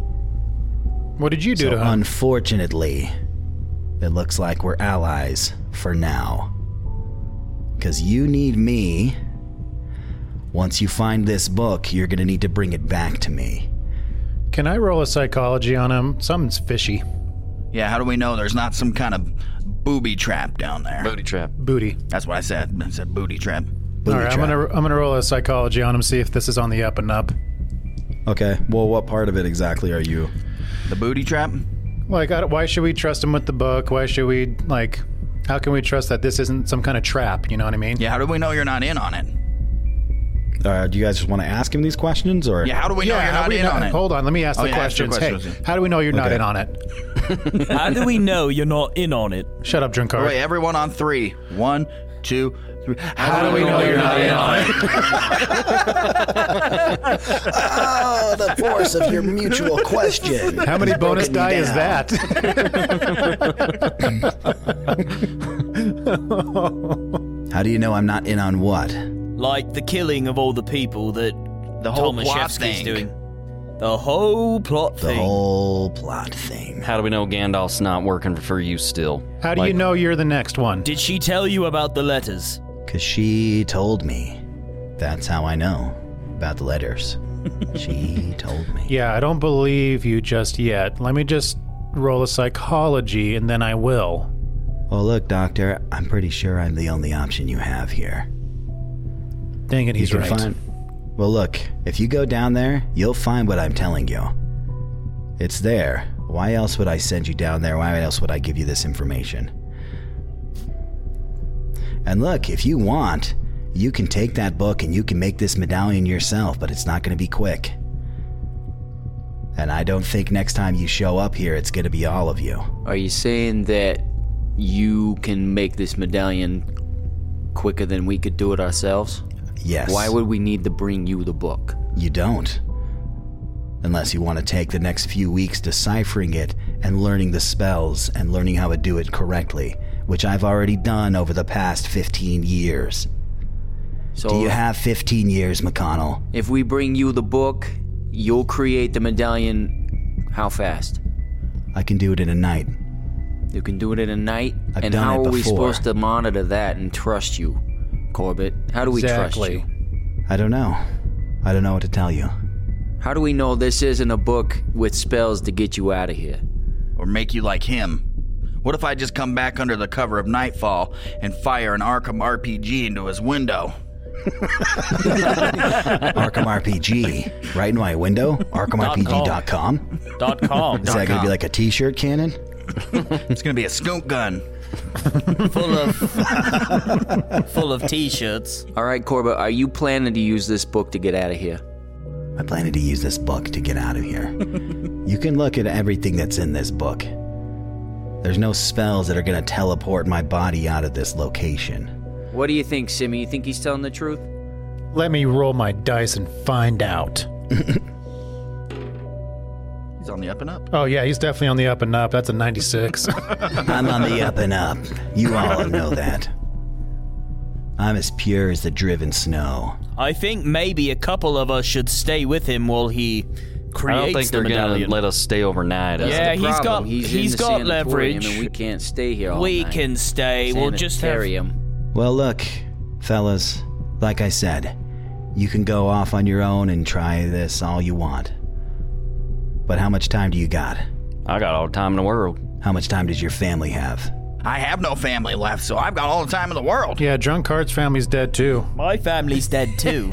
What did you do to him? Unfortunately, it looks like we're allies for now. Because you need me. Once you find this book, you're going to need to bring it back to me. Can I roll a psychology on him? Something's fishy. Yeah, how do we know there's not some kind of booby trap down there? Booty trap. Booty. That's what I said. I said booty trap. All right, I'm gonna roll a psychology on him, see if this is on the up and up. Okay, well, what part of it exactly are you? The booty trap? Like, why should we trust him with the book? Why should we, like, how can we trust that this isn't some kind of trap? You know what I mean? Yeah, how do we know you're not in on it? Do you guys just want to ask him these questions, or? Yeah, how do we know you're not in on it? Hold on, let me ask the questions. Hey, how do we know you're not in on it? How do we know you're not in on it? Shut up, Drinkard. Wait, everyone on 3. 1, 2, 3. How do we know you're not in on it? Oh, the force of your mutual question. How many bonus die is that? How do you know I'm not in on what? Like the killing of all the people that the whole plot Tomaszewski's thing. doing. The whole plot The thing. whole plot thing. How do we know Gandalf's not working for you still? How do you know you're the next one? Did she tell you about the letters? Because she told me. That's how I know about the letters. She told me. Yeah, I don't believe you just yet. Let me just roll a psychology, and then I will. Well, look, Doctor, I'm pretty sure I'm the only option you have here. Dang it, he's You can right. Well, look, if you go down there, you'll find what I'm telling you. It's there. Why else would I send you down there? Why else would I give you this information? And look, if you want, you can take that book and you can make this medallion yourself, but it's not going to be quick. And I don't think next time you show up here, it's going to be all of you. Are you saying that you can make this medallion quicker than we could do it ourselves? Yes. Why would we need to bring you the book? You don't. Unless you want to take the next few weeks deciphering it and learning the spells and learning how to do it correctly, which I've already done over the past 15 years. So do you have 15 years, McConnell? If we bring you the book, you'll create the medallion how fast? I can do it in a night. You can do it in a night? I've and done how it are we before. supposed to monitor that and trust you, Corbett? How do we trust you? I don't know. I don't know what to tell you. How do we know this isn't a book with spells to get you out of here? Or make you like him? What if I just come back under the cover of nightfall and fire an Arkham RPG into his window? Arkham RPG. Right in my window? ArkhamRPG.com? .com. Is that going to be like a t-shirt cannon? It's going to be a skunk gun. Full of t-shirts. All right, Corbett, are you planning to use this book to get out of here? I'm planning to use this book to get out of here. You can look at everything that's in this book. There's no spells that are going to teleport my body out of this location. What do you think, Simmy? You think he's telling the truth? Let me roll my dice and find out. He's on the up and up. Oh, yeah, he's definitely on the up and up. That's a 96. I'm on the up and up. You all know that. I'm as pure as the driven snow. I think maybe a couple of us should stay with him while he creates I don't think the they're medallion. gonna let us stay overnight. Yeah, That's the he's problem. got He's in the got sanatorium leverage. and we can't stay here all We night. can stay. We'll just have. Sanitarium. Well, look, fellas, like I said, you can go off on your own and try this all you want. But how much time do you got? I got all the time in the world. How much time does your family have? I have no family left, so I've got all the time in the world. Yeah, Drunkard's family's dead too. My family's dead too.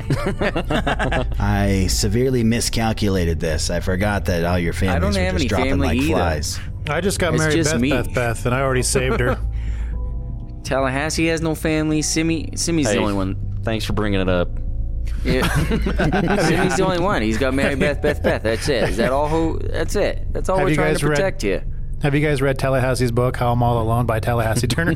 I severely miscalculated this. I forgot that all your families were just dropping like flies. I just got It's married just me. Beth, and I already saved her. Tallahassee has no family. Simmy's Hey, the only one. Thanks for bringing it up. Yeah. Simmy's the only one. He's got married Beth. That's it. Is that all? That's it. That's all Have we're you trying guys to protect read- here. Have you guys read Tallahassee's book, How I'm All Alone by Tallahassee Turner?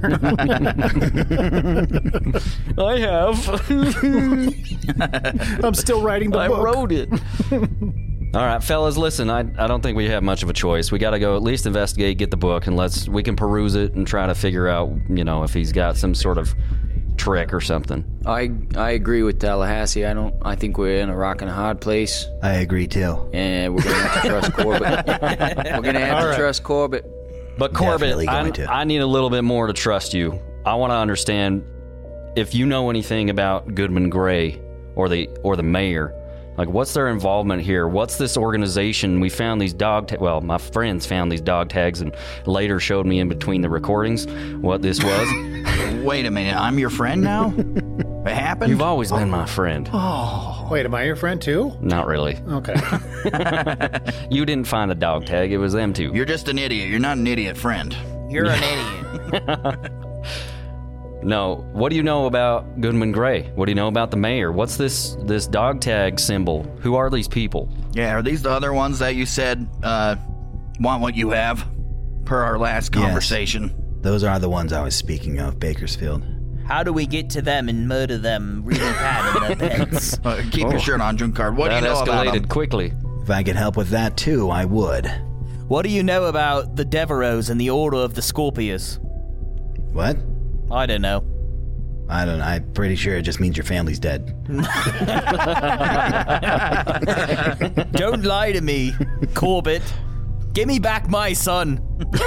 I have. I'm still writing the I book. wrote it. All right, fellas, listen, I don't think we have much of a choice. We got to go at least investigate, get the book, and we can peruse it and try to figure out, if he's got some sort of trick or something. I agree with Tallahassee. I think we're in a rock and a hard place. I agree too. And we're gonna have to trust Corbett. We're gonna have to trust Corbett. But Corbett, Definitely going to. I need a little bit more to trust you. I want to understand if you know anything about Goodman Gray or the mayor. Like, what's their involvement here? What's this organization? We found these well, my friends found these dog tags and later showed me in between the recordings what this was. Wait a minute, I'm your friend now? It happened? You've always been my friend. Oh. Wait, am I your friend too? Not really. Okay. You didn't find a dog tag. It was them two. You're just an idiot. You're not an idiot friend. You're an idiot. No. What do you know about Goodman Gray? What do you know about the mayor? What's this dog tag symbol? Who are these people? Yeah, are these the other ones that you said want what you have? Per our last conversation. Yes. Those are the ones I was speaking of, Bakersfield. How do we get to them and murder them really bad in their beds? Keep your shirt on, Drunkard. What do you know about them? That escalated quickly. If I could help with that too, I would. What do you know about the Devereaux and the Order of the Scorpions? What? I don't know. I don't know. I'm pretty sure it just means your family's dead. Don't lie to me, Corbett. Give me back my son.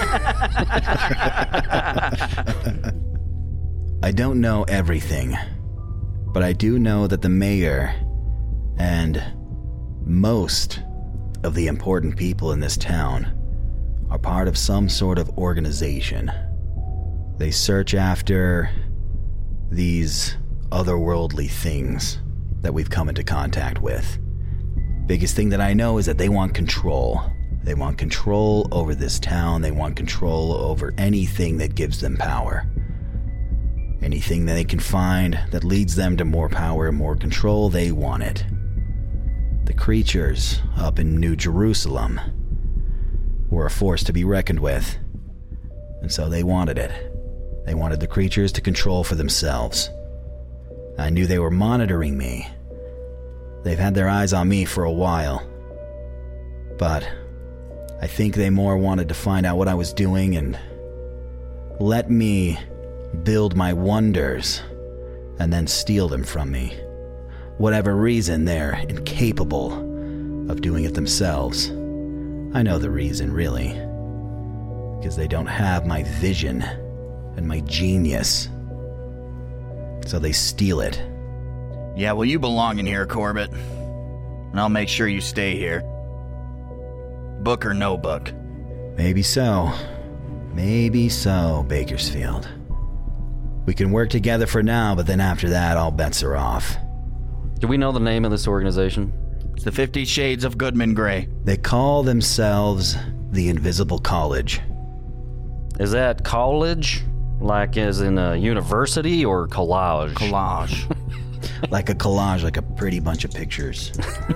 I don't know everything, but I do know that the mayor and most of the important people in this town are part of some sort of organization. They search after these otherworldly things that we've come into contact with. Biggest thing that I know is that they want control. They want control over this town. They want control over anything that gives them power. Anything that they can find that leads them to more power and more control, they want it. The creatures up in New Jerusalem were a force to be reckoned with, and so they wanted it. They wanted the creatures to control for themselves. I knew they were monitoring me. They've had their eyes on me for a while. But I think they more wanted to find out what I was doing and let me build my wonders and then steal them from me. Whatever reason, they're incapable of doing it themselves. I know the reason, really. Because they don't have my vision and my genius. So they steal it. Yeah, well, you belong in here, Corbett. And I'll make sure you stay here. Book or no book. Maybe so. Maybe so, Bakersfield. We can work together for now, but then after that, all bets are off. Do we know the name of this organization? It's the 50 Shades of Goodman Gray. They call themselves the Invisible College. Is that college? Like as in a university or collage? Collage. Like a collage, like a pretty bunch of pictures.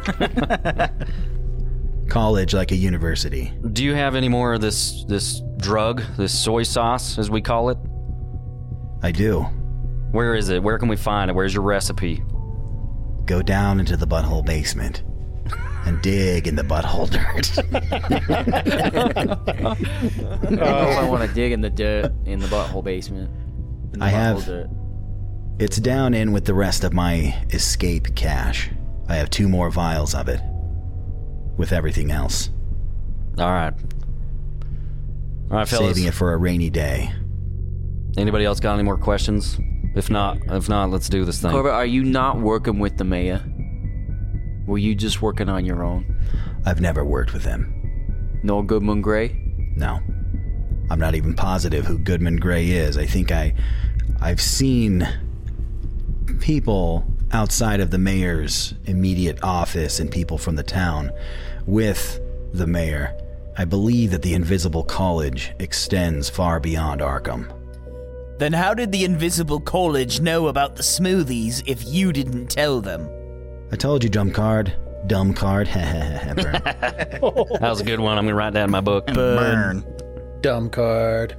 College, like a university. Do you have any more of this drug, this soy sauce, as we call it? I do. Where is it? Where can we find it? Where's your recipe? Go down into the butthole basement and dig in the butthole dirt. I want to dig in the dirt in the butthole basement. I have. Dirt. It's down in with the rest of my escape cache. I have 2 more vials of it. With everything else. All right, fellas. Saving it for a rainy day. Anybody else got any more questions? If not, let's do this thing. Corbett, are you not working with the mayor? Were you just working on your own? I've never worked with him. No Goodman Gray? No. I'm not even positive who Goodman Gray is. I think I've seen people outside of the mayor's immediate office and people from the town with the mayor. I believe that the Invisible College extends far beyond Arkham. Then how did the Invisible College know about the smoothies if you didn't tell them? I told you, dumb card. Dumb card. Burn. That was a good one. I'm going to write that in my book. Burn. Dumb card.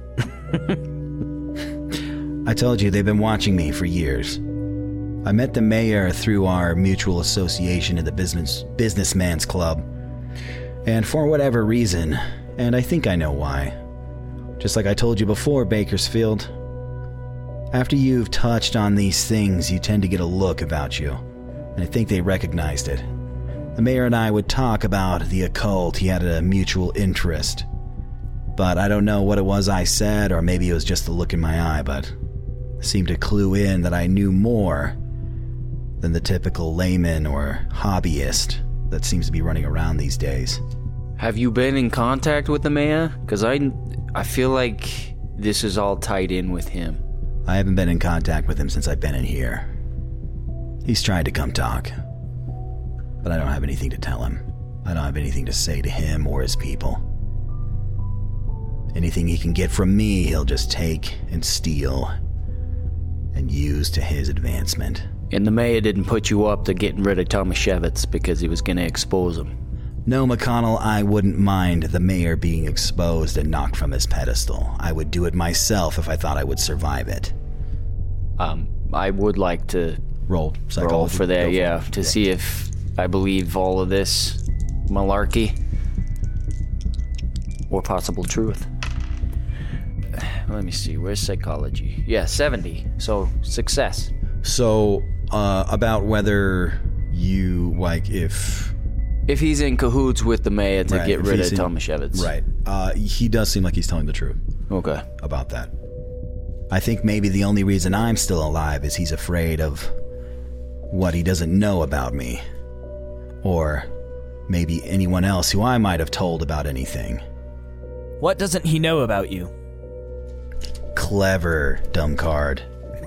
I told you, they've been watching me for years. I met the mayor through our mutual association in the Businessman's Club. And for whatever reason, and I think I know why, just like I told you before, Bakersfield, after you've touched on these things, you tend to get a look about you. And I think they recognized it. The mayor and I would talk about the occult. He had a mutual interest. But I don't know what it was I said, or maybe it was just the look in my eye, but it seemed to clue in that I knew more than the typical layman or hobbyist that seems to be running around these days. Have you been in contact with the mayor? Because I feel like this is all tied in with him. I haven't been in contact with him since I've been in here. He's tried to come talk, but I don't have anything to tell him. I don't have anything to say to him or his people. Anything he can get from me, he'll just take and steal and use to his advancement. And the mayor didn't put you up to getting rid of Tomaszewicz because he was going to expose him. No, McConnell, I wouldn't mind the mayor being exposed and knocked from his pedestal. I would do it myself if I thought I would survive it. I would like to roll for that, yeah, to see if I believe all of this malarkey or possible truth. let me see. Where's psychology? Yeah, 70. So, success. So, about whether you, like, if he's in cahoots with the mayor to get rid of Tomaszewicz. Right. He does seem like he's telling the truth. Okay. About that. I think maybe the only reason I'm still alive is he's afraid of what he doesn't know about me. Or maybe anyone else who I might have told about anything. What doesn't he know about you? Clever, dumb card.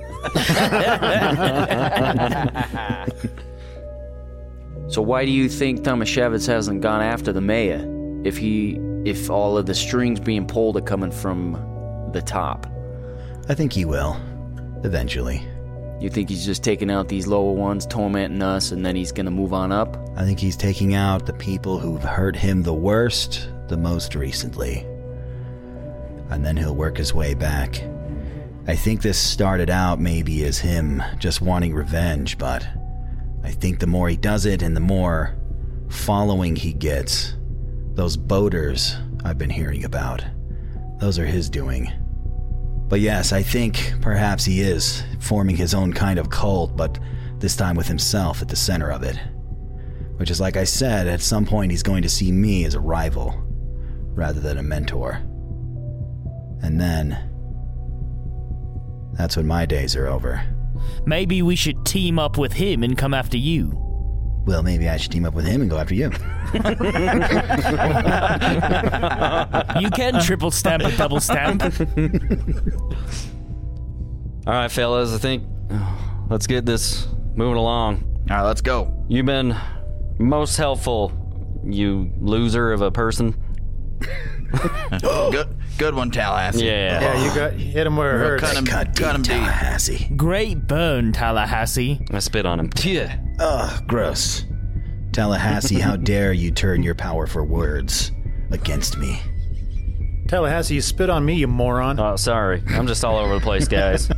So why do you think Tomaszewicz hasn't gone after the mayor? If all of the strings being pulled are coming from the top? I think he will. Eventually. You think he's just taking out these lower ones, tormenting us, and then he's gonna move on up? I think he's taking out the people who've hurt him the worst, the most recently. And then he'll work his way back. I think this started out maybe as him just wanting revenge, but I think the more he does it and the more following he gets, those boaters I've been hearing about, those are his doing. But yes, I think perhaps he is forming his own kind of cult, but this time with himself at the center of it. Which is, like I said, at some point he's going to see me as a rival, rather than a mentor. And then, that's when my days are over. Maybe we should team up with him and come after you. Well, maybe I should team up with him and go after you. You can triple stamp a double stamp. All right, fellas, I think let's get this moving along. All right, let's go. You've been most helpful, you loser of a person. Good one, Tallahassee. Yeah. You hit him where it hurts. Cut him deep. Tallahassee. Great burn, Tallahassee. I spit on him. Yeah. Ugh, gross. Tallahassee, how dare you turn your powerful words against me. Tallahassee, you spit on me, you moron. Oh, sorry. I'm just all over the place, guys.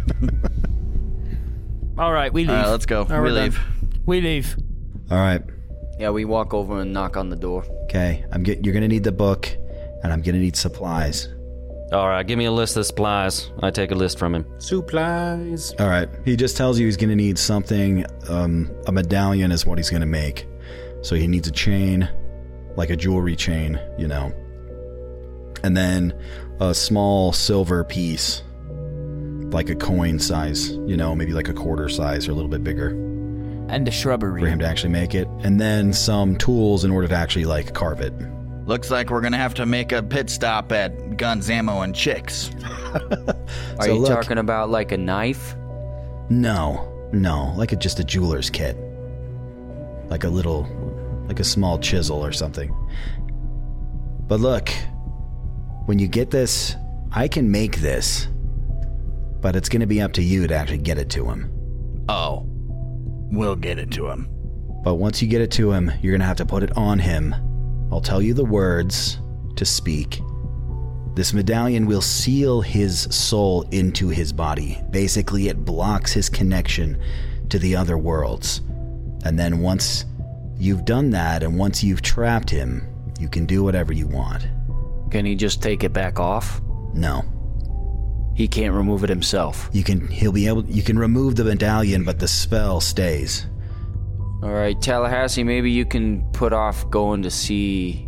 All right, we leave. All right, let's go. We leave. We leave. All right. Yeah, we walk over and knock on the door. Okay, you're gonna need the book, and I'm gonna need supplies. All right, give me a list of supplies. I take a list from him. Supplies. All right. He just tells you he's going to need something. A medallion is what he's going to make. So he needs a chain, like a jewelry chain, you know. And then a small silver piece, like a coin size, you know, maybe like a quarter size or a little bit bigger. And a shrubbery. For him to actually make it. And then some tools in order to actually, like, carve it. Looks like we're going to have to make a pit stop at Guns, Ammo, and Chicks. Are you talking about like a knife? No, like just a jeweler's kit. Like a small chisel or something. But look, when you get this, I can make this, but it's going to be up to you to actually get it to him. Oh, we'll get it to him. But once you get it to him, you're going to have to put it on him. I'll tell you the words to speak. This medallion will seal his soul into his body. Basically, it blocks his connection to the other worlds. And then once you've done that, and once you've trapped him, you can do whatever you want. Can he just take it back off? No. He can't remove it himself. You can remove the medallion, but the spell stays. All right, Tallahassee, maybe you can put off going to see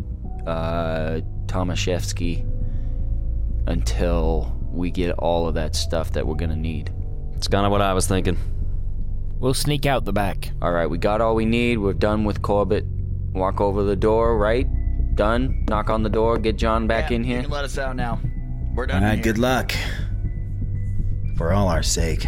Tomaszewski until we get all of that stuff that we're gonna need. It's kind of what I was thinking. We'll sneak out the back. All right, we got all we need. We're done with Corbett. Walk over the door, right? Done? Knock on the door, get John back in here? You can let us out now. We're done All right, here. good luck. For all our sake.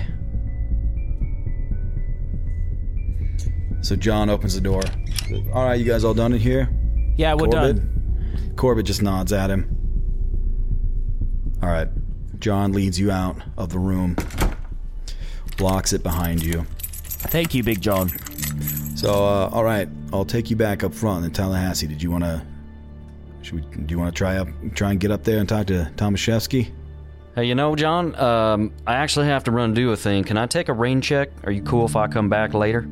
So John opens the door. All right, you guys all done in here? Yeah, we're done. Corbett just nods at him. All right. John leads you out of the room. Locks it behind you. Thank you, Big John. So, all right. I'll take you back up front in Tallahassee. Did you want to... Do you want to try and get up there and talk to Tomaszewski? Hey, you know, John, I actually have to run and do a thing. Can I take a rain check? Are you cool if I come back later?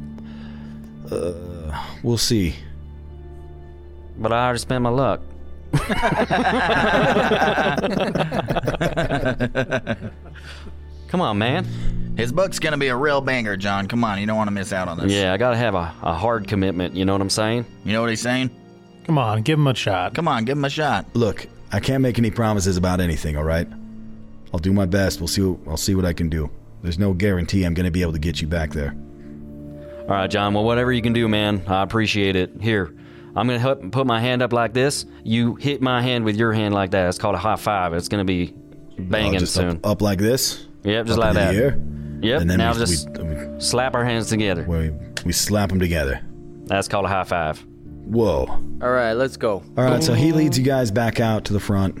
We'll see. But I already spent my luck. Come on, man. His book's going to be a real banger, John. Come on, you don't want to miss out on this. Yeah, I got to have a hard commitment. You know what I'm saying? You know what he's saying? Come on, give him a shot. Come on, give him a shot. Look, I can't make any promises about anything, all right? I'll do my best. I'll see what I can do. There's no guarantee I'm going to be able to get you back there. All right, John. Well, whatever you can do, man. I appreciate it. Here, I'm going to put my hand up like this. You hit my hand with your hand like that. It's called a high five. It's going to be banging just soon. Up like this? Yep, just up like in that. The air? Yep, and then now we just slap our hands together. We slap them together. That's called a high five. Whoa. All right, let's go. All right, so he leads you guys back out to the front.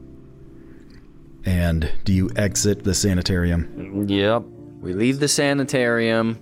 And do you exit the sanitarium? Yep. We leave the sanitarium.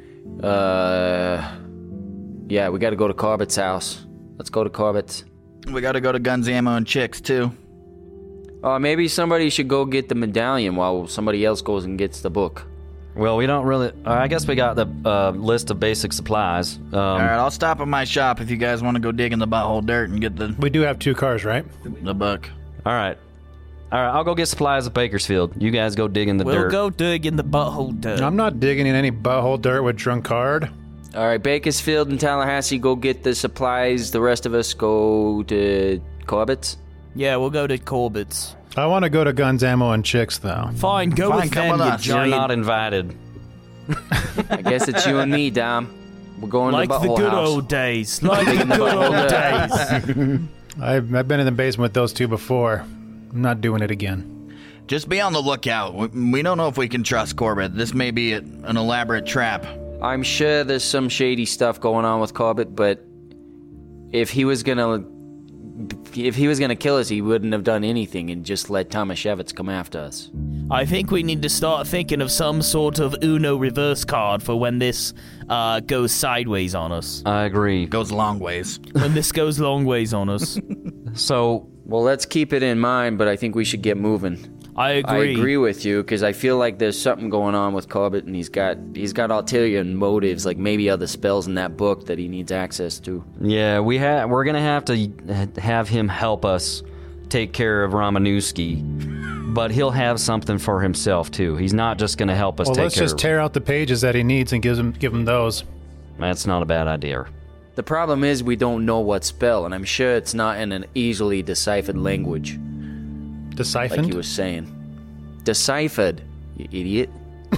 Yeah, we got to go to Corbett's house. Let's go to Corbett's. We got to go to Guns, Ammo, and Chicks, too. Maybe somebody should go get the medallion while somebody else goes and gets the book. Well, we don't really... I guess we got the list of basic supplies. All right, I'll stop at my shop if you guys want to go dig in the butthole dirt and get the... We do have 2 cars, right? The book. All right, I'll go get supplies at Bakersfield. You guys go dig in the dirt. We'll go dig in the butthole dirt. I'm not digging in any butthole dirt with Drunkard. All right, Bakersfield and Tallahassee, go get the supplies. The rest of us go to Corbett's. Yeah, we'll go to Corbett's. I want to go to Guns, Ammo, and Chicks, though. Fine, go with them, you giant... You're not invited. I guess it's you and me, Dom. We're going like to the butthole good house. old days. Like the good old days. I've been in the basement with those 2 before. I'm not doing it again. Just be on the lookout. We don't know if we can trust Corbett. This may be an elaborate trap. I'm sure there's some shady stuff going on with Corbett, but if he was gonna kill us, he wouldn't have done anything and just let Tomaszewicz come after us. I think we need to start thinking of some sort of Uno reverse card for when this goes sideways on us. I agree. Goes long ways. When this goes long ways on us. So, well, let's keep it in mind, but I think we should get moving. I agree. I agree with you, because I feel like there's something going on with Corbett, and he's got ulterior motives, like maybe other spells in that book that he needs access to. Yeah, we're gonna have to have him help us take care of Romanowski, but he'll have something for himself too. He's not just gonna help us take care of. Let's just tear out the pages that he needs and give him those. That's not a bad idea. The problem is we don't know what spell, and I'm sure it's not in an easily deciphered language. Deciphered? Like you were saying. Deciphered, you idiot.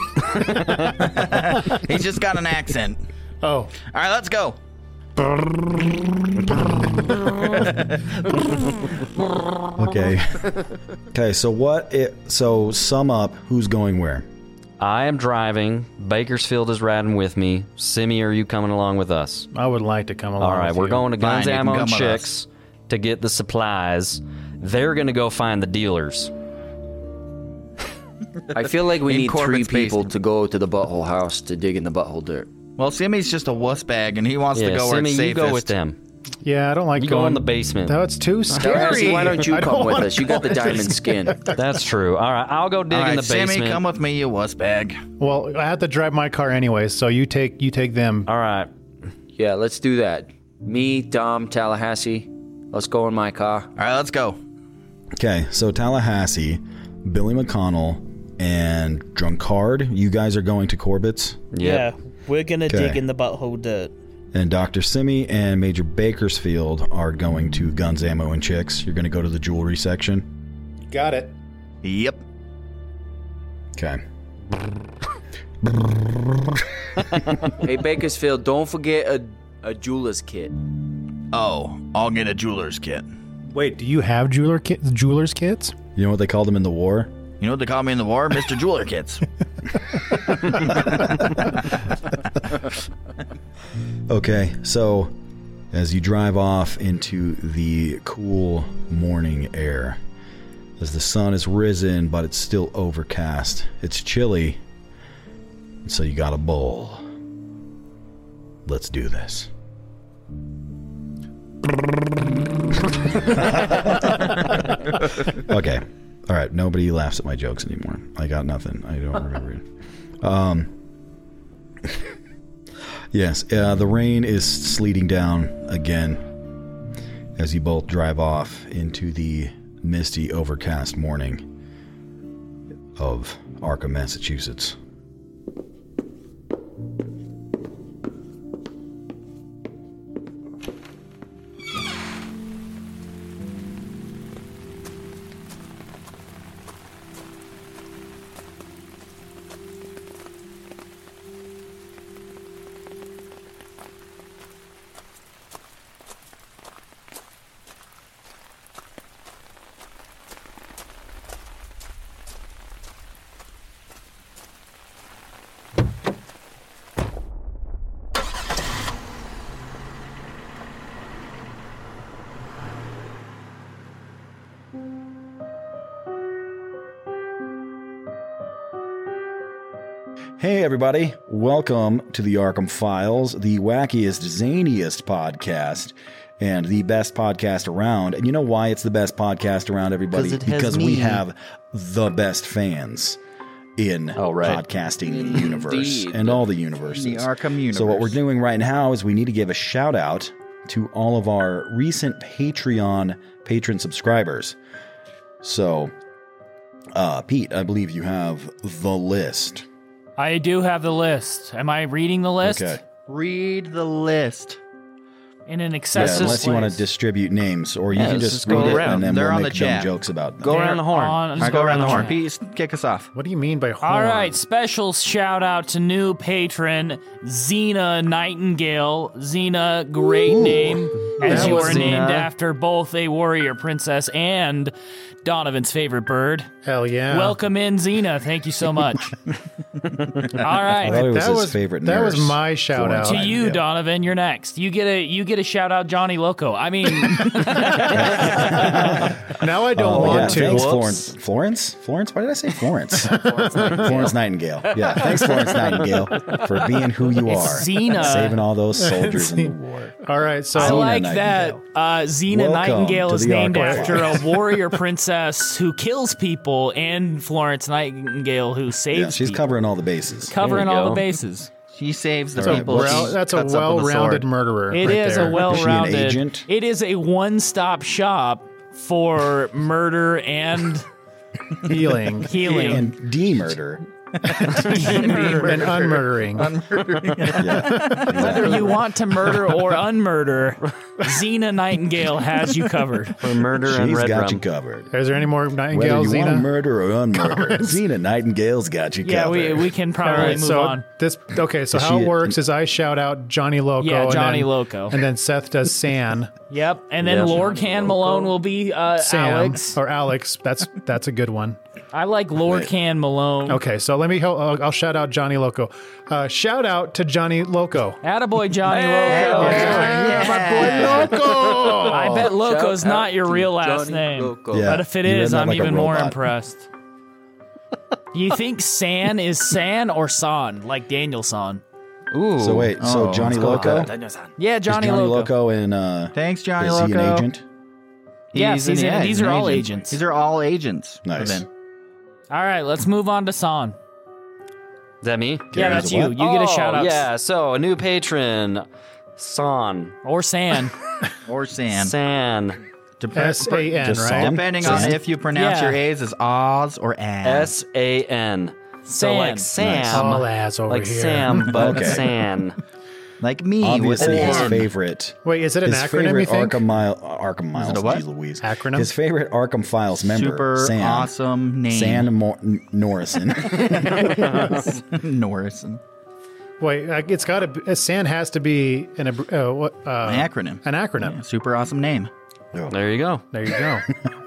He's just got an accent. Oh. All right, let's go. Okay, so sum up, who's going where? I am driving. Bakersfield is riding with me. Simi, are you coming along with us? I would like to come along. All right, with we're you. going to Guns, Fine, you Ammo, can and come with Chicks to get the supplies. They're going to go find the dealers. I feel like we In need 3 Corbett's people basement. to go to the butthole house to dig in the butthole dirt. Well, Simi's just a wuss bag, and he wants to go where Simi, it's you safest. go with them. Yeah, I don't like You going go in the basement. No, it's too scary. Why don't you I come with wanna us? You got the go diamond with skin. That's true. All right, I'll go dig All in right, the basement. Simi, come with me, you wuss bag. Well, I have to drive my car anyway, so you take them. All right. Yeah, let's do that. Me, Dom, Tallahassee. Let's go in my car. All right, let's go. Okay, so Tallahassee, Billy McConnell, and Drunkard, you guys are going to Corbett's? Yeah, we're going to Okay. dig in the butthole dirt. And Dr. Simi and Major Bakersfield are going to Guns, Ammo, and Chicks. You're going to go to the jewelry section? Got it. Yep. Okay. Hey, Bakersfield, don't forget a jeweler's kit. Oh, I'll get a jeweler's kit. Wait, do you have jeweler's kits? You know what they called them in the war? You know what they call me in the war? Mr. Jeweler Kits. Okay, so as you drive off into the cool morning air, as the sun has risen, but it's still overcast. It's chilly, so you got a bowl. Let's do this. Okay. All right. Nobody laughs at my jokes anymore. I got nothing. I don't remember it. Yes. The rain is sleeting down again. as you both drive off into the misty, overcast morning of Arkham, Massachusetts. Hey everybody, welcome to the Arkham Files, the wackiest, zaniest podcast, and the best podcast around. And you know why it's the best podcast around, everybody? Because we have the best fans in podcasting universe and all the universes. The Arkham universe. So what we're doing right now is we need to give a shout out to all of our recent Patreon patron subscribers. So, Pete, I believe you have the list. I do have the list. Am I reading the list? Okay. Read the list. In an excessive unless you want to distribute names, or you can just read it and then we'll make dumb jokes about them. Go around the horn. All right, go around the horn. Pete, kick us off. What do you mean by horn? All right, special shout out to new patron Xena Nightingale. Xena, great name, as you are named after both a warrior princess and Donovan's favorite bird. Hell yeah. Welcome in, Xena. Thank you so much. All right. I thought it was his favorite That nurse. was my shout out. To you, Donovan, you're next. You get a shout out, Johnny Loco. I mean, now I don't want to. Thanks, Florence. Florence? Why did I say Florence? Florence Nightingale. Yeah, thanks, Florence Nightingale, for being who you It's are, Xena. saving all those soldiers in the war. All right, so I like that Xena Welcome Nightingale to is the named Arkham after a Files. warrior princess who kills people, and Florence Nightingale who saves Yeah, she's people. covering all the bases. Covering all the bases. She saves the That's people. that's a well-rounded murderer. It right is there. a well-rounded. Is she an agent? It is a one-stop shop for murder and healing. And de-murder. and unmurdering. Whether you want to murder or unmurder, Xena Nightingale has you covered. For murder and She's red got rum. you covered. Is there any more Whether Nightingales, you want to Xena? murder or unmurder, Xena Nightingale's got you Yeah, covered. we can All probably right, move so on. so Is how she it works is I shout out Johnny Loco. Yeah, and Johnny then- Loco. And then Seth does San. Yep, and then Yes. Lord Can Malone will be Sam Alex. or Alex. That's a good one. I like Lord Can Malone. Okay, so let me. I'll shout out Johnny Loco. Shout out to Johnny Loco. Attaboy, Johnny Loco. Yeah, my boy Loco. I bet Loco's Shout not out your to real last Johnny name. Loco. Yeah, But if it you is, read that I'm like a even more robot. impressed. You think San is San or San, like Daniel San? Ooh. So wait, so Johnny Loco? Yeah, Is Johnny Johnny Loco. Loco and Thanks, Johnny is he Loco. an agent? Yes, He's an these are all agent. agents. These are all agents. Nice. Then. All right, let's move on to San. Is that me? Yeah, that's you. You get a shout out. Yeah, so a new patron, San. Or San. Or San. San. S-A-N, Just right? San? Depending on San? if you pronounce Yeah. your A's as Oz or Az. S-A-N. So like San. Sam. All ass over like here. Sam, but Okay. San. Like me Obviously, with an his N. favorite. Wait, is it an his acronym, favorite you think? Arkham Miles. it a what? Geez Louise. Acronym? His favorite Arkham Files member. Super Sam. awesome name. San Norrison. Norrison. Wait, it's got to. San has to be an acronym. An acronym. Yeah, super awesome name. There you go. There you go.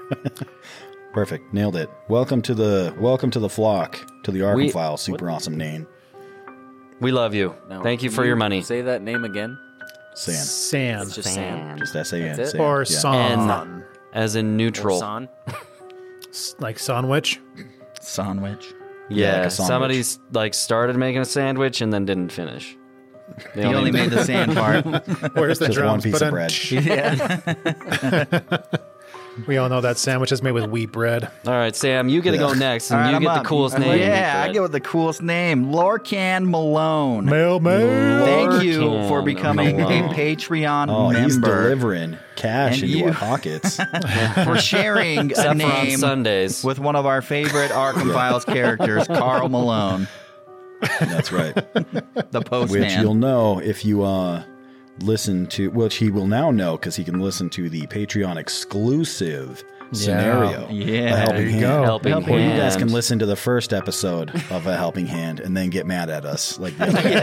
Perfect. Nailed it. Welcome to the flock, to the Arkham We- Files. Super awesome name. We love you. Thank you for your money. Say that name again. San. San. It's just San. Just S-A-N. That's it? San. Or Yeah. San. N as in neutral. Or San. Like sandwich. Sandwich. Yeah, like a sandwich. somebody's like started making a sandwich and then didn't finish. They He only made the sand part. Where's the Just drums? one piece But of bread. Yeah. We all know that sandwich is made with wheat bread. All right, Sam, you get to go next, and All right, you I'm get up. the coolest name. Yeah, I get with the coolest name. Lorcan Malone. Mailman. Thank you Lorcan for becoming Malone. a Patreon Oh, he's member. delivering cash And into you- our pockets. For sharing a Except for on name Sundays. with one of our favorite Arkham Files characters, Carl Malone, That's right. the postman. Which you'll know if you listen to, which he will now know because he can listen to the Patreon exclusive scenario. Yeah. A Helping There you Hand. go. Helping Or you guys Hand. can listen to the first episode of A Helping Hand and then get mad at us like the other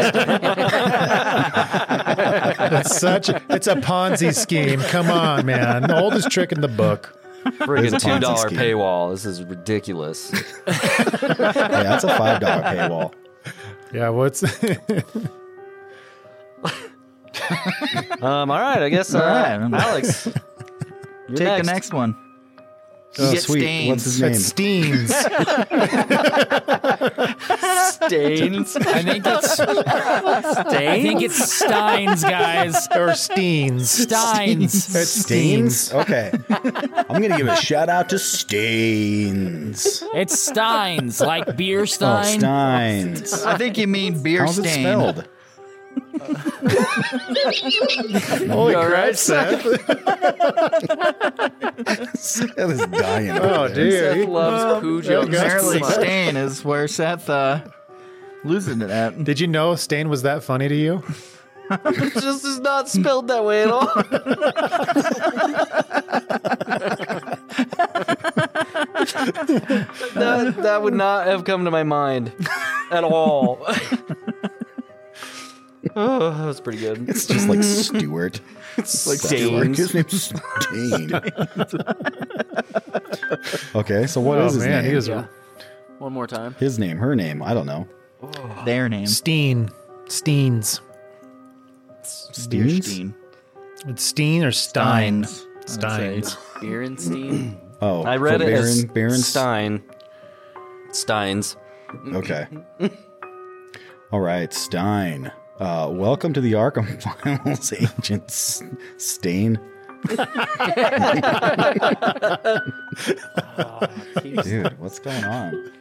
guys. It's a Ponzi scheme. Come on, man. The oldest trick in the book. Friggin' It's a Ponzi $2 scheme. paywall. This is ridiculous. Yeah, that's a $5 paywall. Yeah, what's All right, I guess, All right. Alex, you're Take next. the next one. You Oh, get sweet. Stains. What's his name? It's Steens. Stains. I think it's Steins, guys. or Steens. Steins. It's Stains? Okay. I'm going to give a shout out to Stains. It's Steins, like beer Oh, stein. Steins. I think you mean beer How's it stain. spelled? Holy all crap, right, Seth. Seth is dying. Oh, dude. Seth loves poo jokes. Apparently, Stain is where Seth losing it at. Did you know Stain was that funny to you? It just is not spelled that way at all. that would not have come to my mind at all. Oh, that was pretty good. It's just like Stewart. It's like Stewart. His name's Stain. Okay, so what is his man, name? he is One more time. His name, her name, I don't know. Their name. Steen. Steens. Steens? Steen. It's Steen or Stein? Steins. Steins. Berenstein. Oh, I read for it as Baron Stein. Steins. Okay. All right, Stein. Welcome to the Arkham Files, Agent Stain. Dude, what's going on?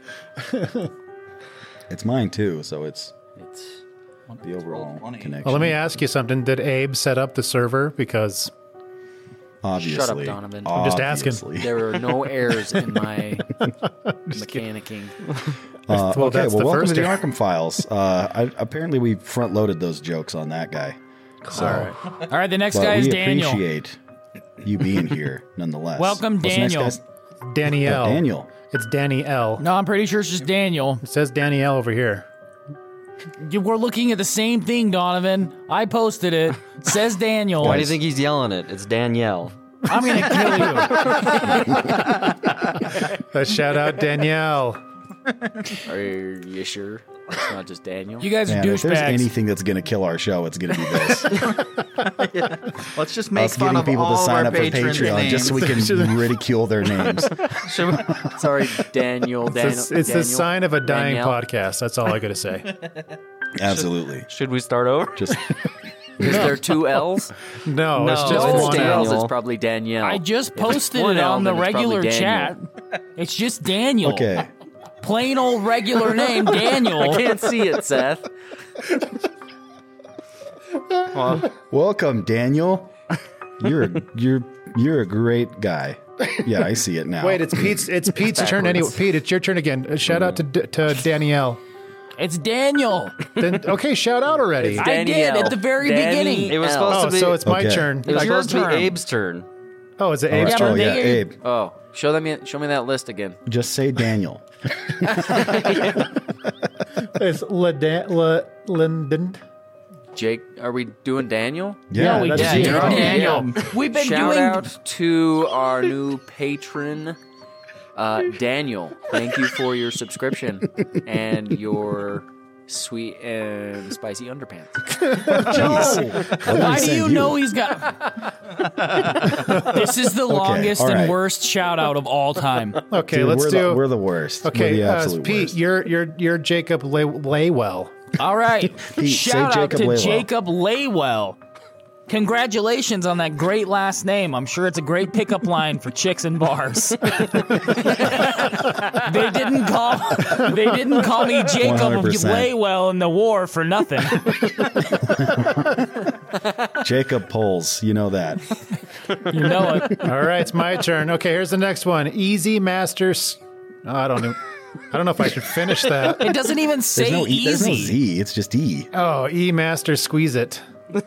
It's mine too, so it's the overall connection. Well, let me ask you something. Did Abe set up the server? Because obviously, Shut up, Donovan. I'm just asking. There are no errors in my mechanicking. Well, okay, that's well, the welcome first to the error. Arkham Files. Apparently, we front-loaded those jokes on that guy. So, All right, the next but guy is we Daniel. appreciate you being here, nonetheless. Welcome, What's the next Daniel. guy's- Danielle. Oh, Daniel. It's Danielle. No, I'm pretty sure it's just Daniel. It says Danielle over here. We're looking at the same thing, Donovan. I posted it. It says Daniel. Why do you think he's yelling it? It's Danielle. I'm going to kill you. Shout out Danielle. Are you sure? It's not just Daniel. You guys are Man, if there's douchebags. anything that's going to kill our show, it's going to be this. Let's just make Us fun getting of people all to of sign our up for patrons' Patreon names. just so we can ridicule their names. Sorry, Daniel. It's the Daniel, sign of a dying Danielle. podcast. That's all I got to say. Absolutely. Should we start over? Just Is there two L's? No, it's No, just If it's one Daniel. Daniels, it's probably Danielle. I just If it's posted one it L, on the then it's probably regular chat. Daniel. It's just Daniel. okay. Plain old regular name, Daniel. I can't see it, Seth. Welcome, Daniel. You're a great guy. Yeah, I see it now. Wait, it's Pete's turn anyway. Pete, it's your turn again. Shout out to Danielle. It's Daniel. Then okay, shout out already. I did at the very beginning. It was supposed to be. So it's my Okay. turn. It was It's your supposed to be turn. Abe's turn. Oh, is it Oh, Abe's Yeah, turn? but yeah, they- Abe. Oh, show me that list again. Just say Daniel. It's Linden. Jake, are we doing Daniel? Yeah, we that's did. you. You're Oh, Daniel. We've been Shout doing. out to our new patron, Daniel. Thank you for your subscription and your sweet and spicy underpants. Why do you know he's got? This is the longest all right. and worst shout out of all time. Okay, Dude, let's do. we're the worst. Okay, we're the absolute Pete, worst. you're Jacob Laywell. All right, Pete, shout say out Jacob to Laywell. Jacob Laywell. Congratulations on that great last name. I'm sure it's a great pickup line for chicks and bars. They didn't call me Jacob 100%. Waywell in the war for nothing. Jacob Poles, you know that. You know it. All right, it's my turn. Okay, here's the next one. Easy Masters. Oh, I don't know if I should finish that. It doesn't even say There's no easy. There's no Z. It's just E. Oh, E Master Squeeze It.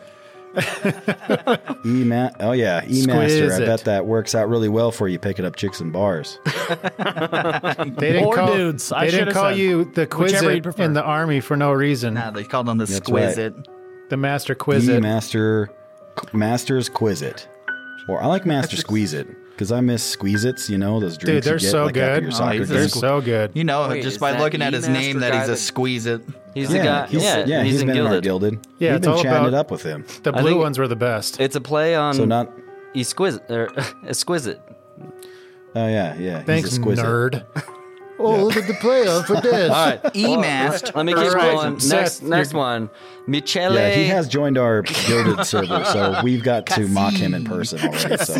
Oh yeah, E Master. I bet that works out really well for you picking up chicks and bars. They didn't Or call, dudes. They I didn't should've call said. you the Whichever you'd Quizit prefer. in the army for no reason. Nah, they called him the That's Squizit. The Master E Quizit. Master's Quizit, or I like Master Squeeze It because I miss Squeeze-Its. You know those Dude, drinks they're you get so like after good. your soccer They're game. so good. You know, Wait, just is by that looking at his E-Master name that guy he's a that- Squeeze-It. He's the guy. He's He's in been in our Gilded. Gilded. Yeah, We've it's been all chatting about- it up with him. The I blue think- ones were the best. It's a play on So not. exquisite. Oh yeah, yeah. Thanks, he's exquisite. nerd. Oh, look at the playoff for this. All right, E-Mast. Let me keep All right, going. Seth, Next one. Michele. Yeah, he has joined our Gilded server, so we've got to mock him in person already. So.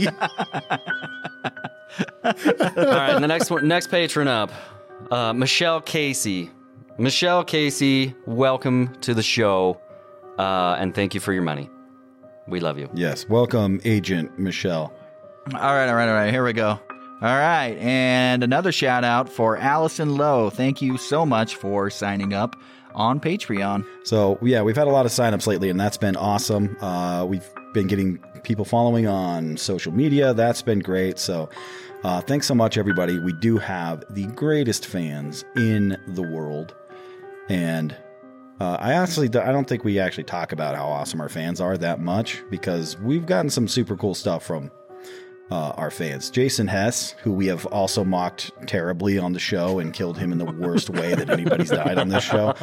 All right, the next patron up, Michelle Casey. Michelle Casey, welcome to the show, and thank you for your money. We love you. Yes, welcome, Agent Michelle. All right. Here we go. All right. And another shout out for Allison Lowe. Thank you so much for signing up on Patreon. So, yeah, we've had a lot of signups lately, and that's been awesome. We've been getting people following on social media. That's been great. So, thanks so much, everybody. We do have the greatest fans in the world. And I don't think we actually talk about how awesome our fans are that much because we've gotten some super cool stuff from our fans. Jason Hess, who we have also mocked terribly on the show and killed him in the worst way that anybody's died on this show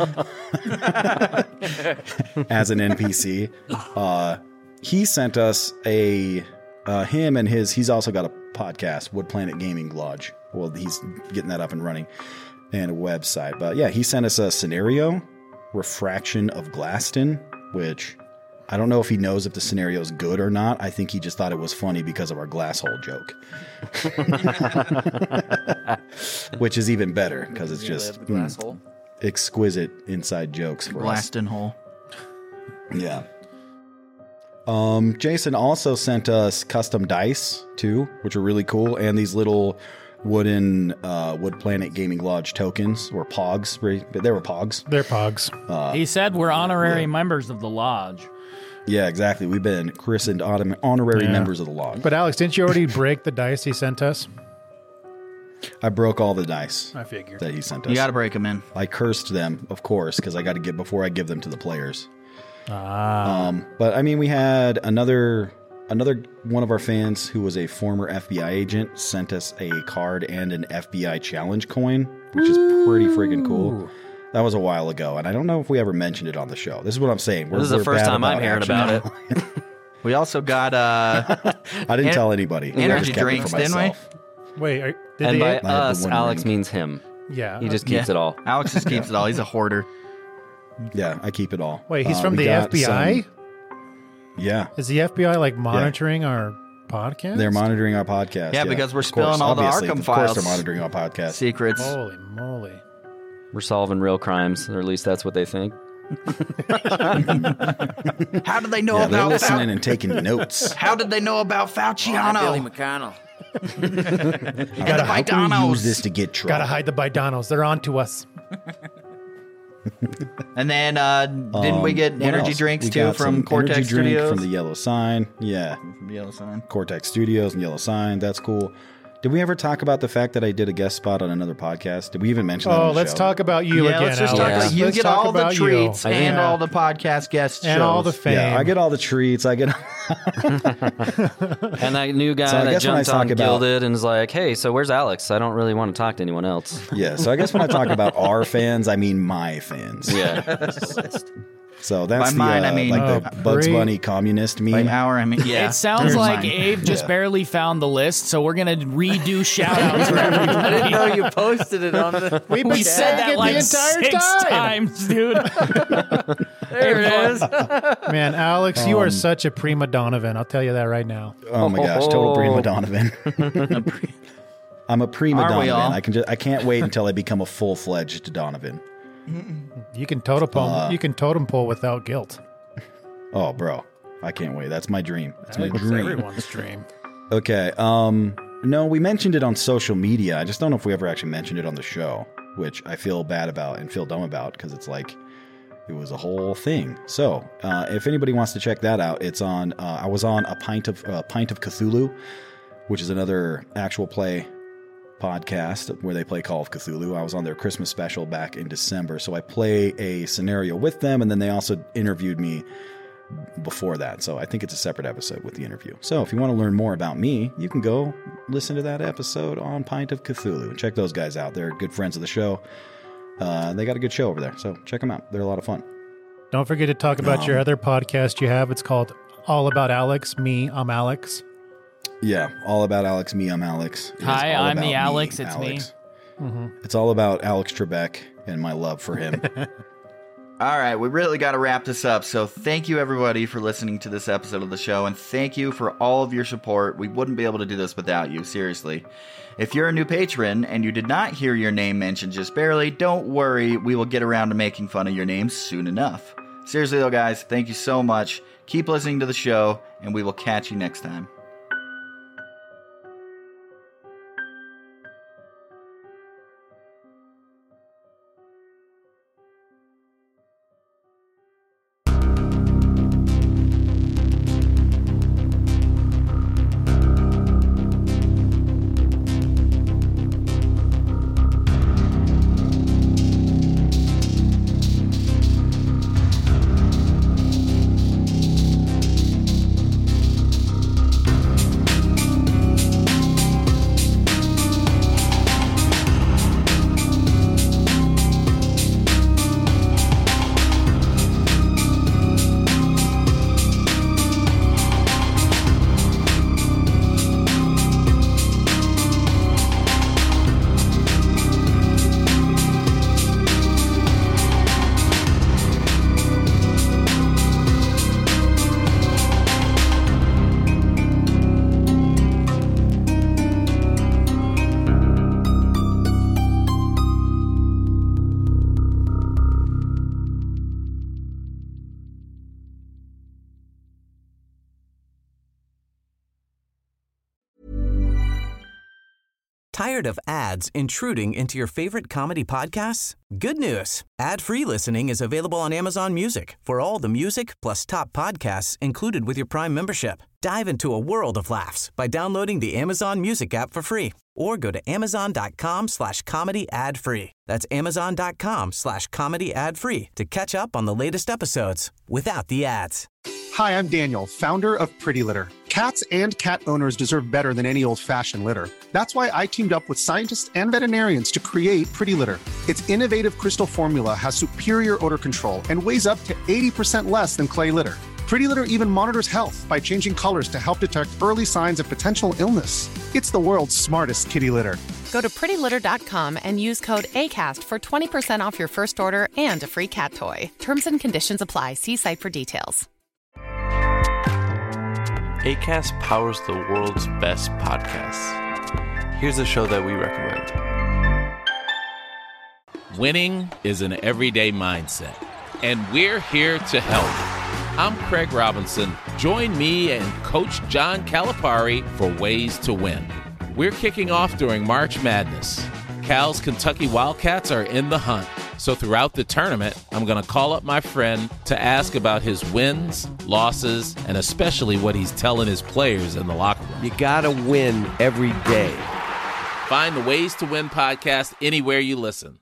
as an NPC. He sent us he's also got a podcast, Wood Planet Gaming Lodge. Well, he's getting that up and running and a website. But yeah, he sent us a scenario, Refraction of Glaston, which I don't know if he knows if the scenario is good or not. I think he just thought it was funny because of our glass hole joke. Which is even better because it's just exquisite inside jokes for us. Glaston hole. Yeah. Jason also sent us custom dice too, which are really cool, and these little wooden Wood Planet Gaming Lodge tokens, or pogs. They were pogs. They're pogs. He said we're honorary members of the lodge. Yeah, exactly. We've been christened honorary members of the lodge. But Alex, didn't you already break the dice he sent us? I broke all the dice. I figured that he sent us. You got to break them in. I cursed them, of course, because I got to before I give them to the players. But I mean, we had another one of our fans who was a former FBI agent sent us a card and an FBI challenge coin, which is pretty freaking cool. That was a while ago, and I don't know if we ever mentioned it on the show. This is what I'm saying. This is the first time I'm hearing about it. We also got I didn't tell anybody. Energy drinks, didn't we? Wait, and by us, Alex means him. Yeah. He just keeps it all. Alex just keeps it all. He's a hoarder. Yeah, I keep it all. Wait, he's from the FBI? Yeah. Is the FBI monitoring our podcast? They're monitoring our podcast. Yeah, because we're spilling all the Arkham files. Of course they're monitoring our podcast. Secrets. Holy moly. We're solving real crimes, or at least that's what they think. How did they know They're about listening and taking notes. How did they know about Fauciano? Billy McConnell. How can we use this to get trouble? Gotta hide the Bidanos. They're on to us. And then didn't we get what energy else? drinks We too got from some Cortex energy drink Studios? from the Yellow Sign. Yeah. From the Yellow Sign. Cortex Studios and Yellow Sign. That's cool. Did we ever talk about the fact that I did a guest spot on another podcast? Did we even mention that on the let's show? talk about you again, let's just Alex. talk about you. Let's Get talk all the about treats you. and Yeah. all the podcast guest And shows. all the fame. Yeah, I get all the treats. I get. And that new guy So I that guess when I jumped on talk about- Gilded and is like, hey, so where's Alex? I don't really want to talk to anyone else. Yeah, so I guess when I talk about our fans, I mean my fans. Yeah. So that's By mine, I mean, the Bugs Bunny communist meme. By our, I mean, yeah. It sounds like Abe just barely found the list, so we're gonna redo shout-outs for everybody. I didn't know you posted it on the. We said that like the entire 6 time. times, dude. There it is. Man, Alex, you are such a prima Donovan. I'll tell you that right now. Oh my gosh, total prima Donovan. I'm a prima Donovan. I can't wait until I become a full-fledged Donovan. You can totem pole. You can totem pole without guilt. Oh, bro, I can't wait. That's my dream. That's my It's dream. everyone's dream. Okay. No, we mentioned it on social media. I just don't know if we ever actually mentioned it on the show, which I feel bad about and feel dumb about because it's like it was a whole thing. So, if anybody wants to check that out, it's on. I was on a Pint of Cthulhu, which is another actual play podcast where they play Call of Cthulhu. I was on their Christmas special back in December, so I play a scenario with them, and then they also interviewed me before that. So I think it's a separate episode with the interview. So if you want to learn more about me, you can go listen to that episode on Pint of Cthulhu and check those guys out. They're good friends of the show. They got a good show over there, so check them out. They're a lot of fun. Don't forget to talk about your other podcast you have. It's called All About Alex. I'm Alex. Yeah, All About Alex. I'm Alex. Hi, I'm the Alex. It's Alex. Me. Mm-hmm. It's all about Alex Trebek and my love for him. All right, we really got to wrap this up. So thank you, everybody, for listening to this episode of the show. And thank you for all of your support. We wouldn't be able to do this without you, seriously. If you're a new patron and you did not hear your name mentioned just barely, don't worry. We will get around to making fun of your name soon enough. Seriously, though, guys, thank you so much. Keep listening to the show, and we will catch you next time. Tired of ads intruding into your favorite comedy podcasts? Good news. Ad-free listening is available on Amazon Music for all the music plus top podcasts included with your Prime membership. Dive into a world of laughs by downloading the Amazon Music app for free or go to amazon.com/comedy ad-free. That's amazon.com/comedy ad-free to catch up on the latest episodes without the ads. Hi, I'm Daniel, founder of Pretty Litter. Cats and cat owners deserve better than any old-fashioned litter. That's why I teamed up with scientists and veterinarians to create Pretty Litter. Its innovative crystal formula has superior odor control and weighs up to 80% less than clay litter. Pretty Litter even monitors health by changing colors to help detect early signs of potential illness. It's the world's smartest kitty litter. Go to prettylitter.com and use code ACAST for 20% off your first order and a free cat toy. Terms and conditions apply. See site for details. Acast powers the world's best podcasts. Here's a show that we recommend. Winning is an everyday mindset, and we're here to help. I'm Craig Robinson. Join me and Coach John Calipari for Ways to Win. We're kicking off during March Madness. Cal's Kentucky Wildcats are in the hunt. So throughout the tournament, I'm going to call up my friend to ask about his wins, losses, and especially what he's telling his players in the locker room. You got to win every day. Find the Ways to Win podcast anywhere you listen.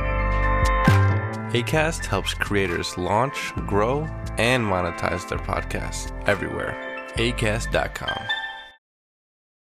Acast helps creators launch, grow, and monetize their podcasts everywhere. Acast.com.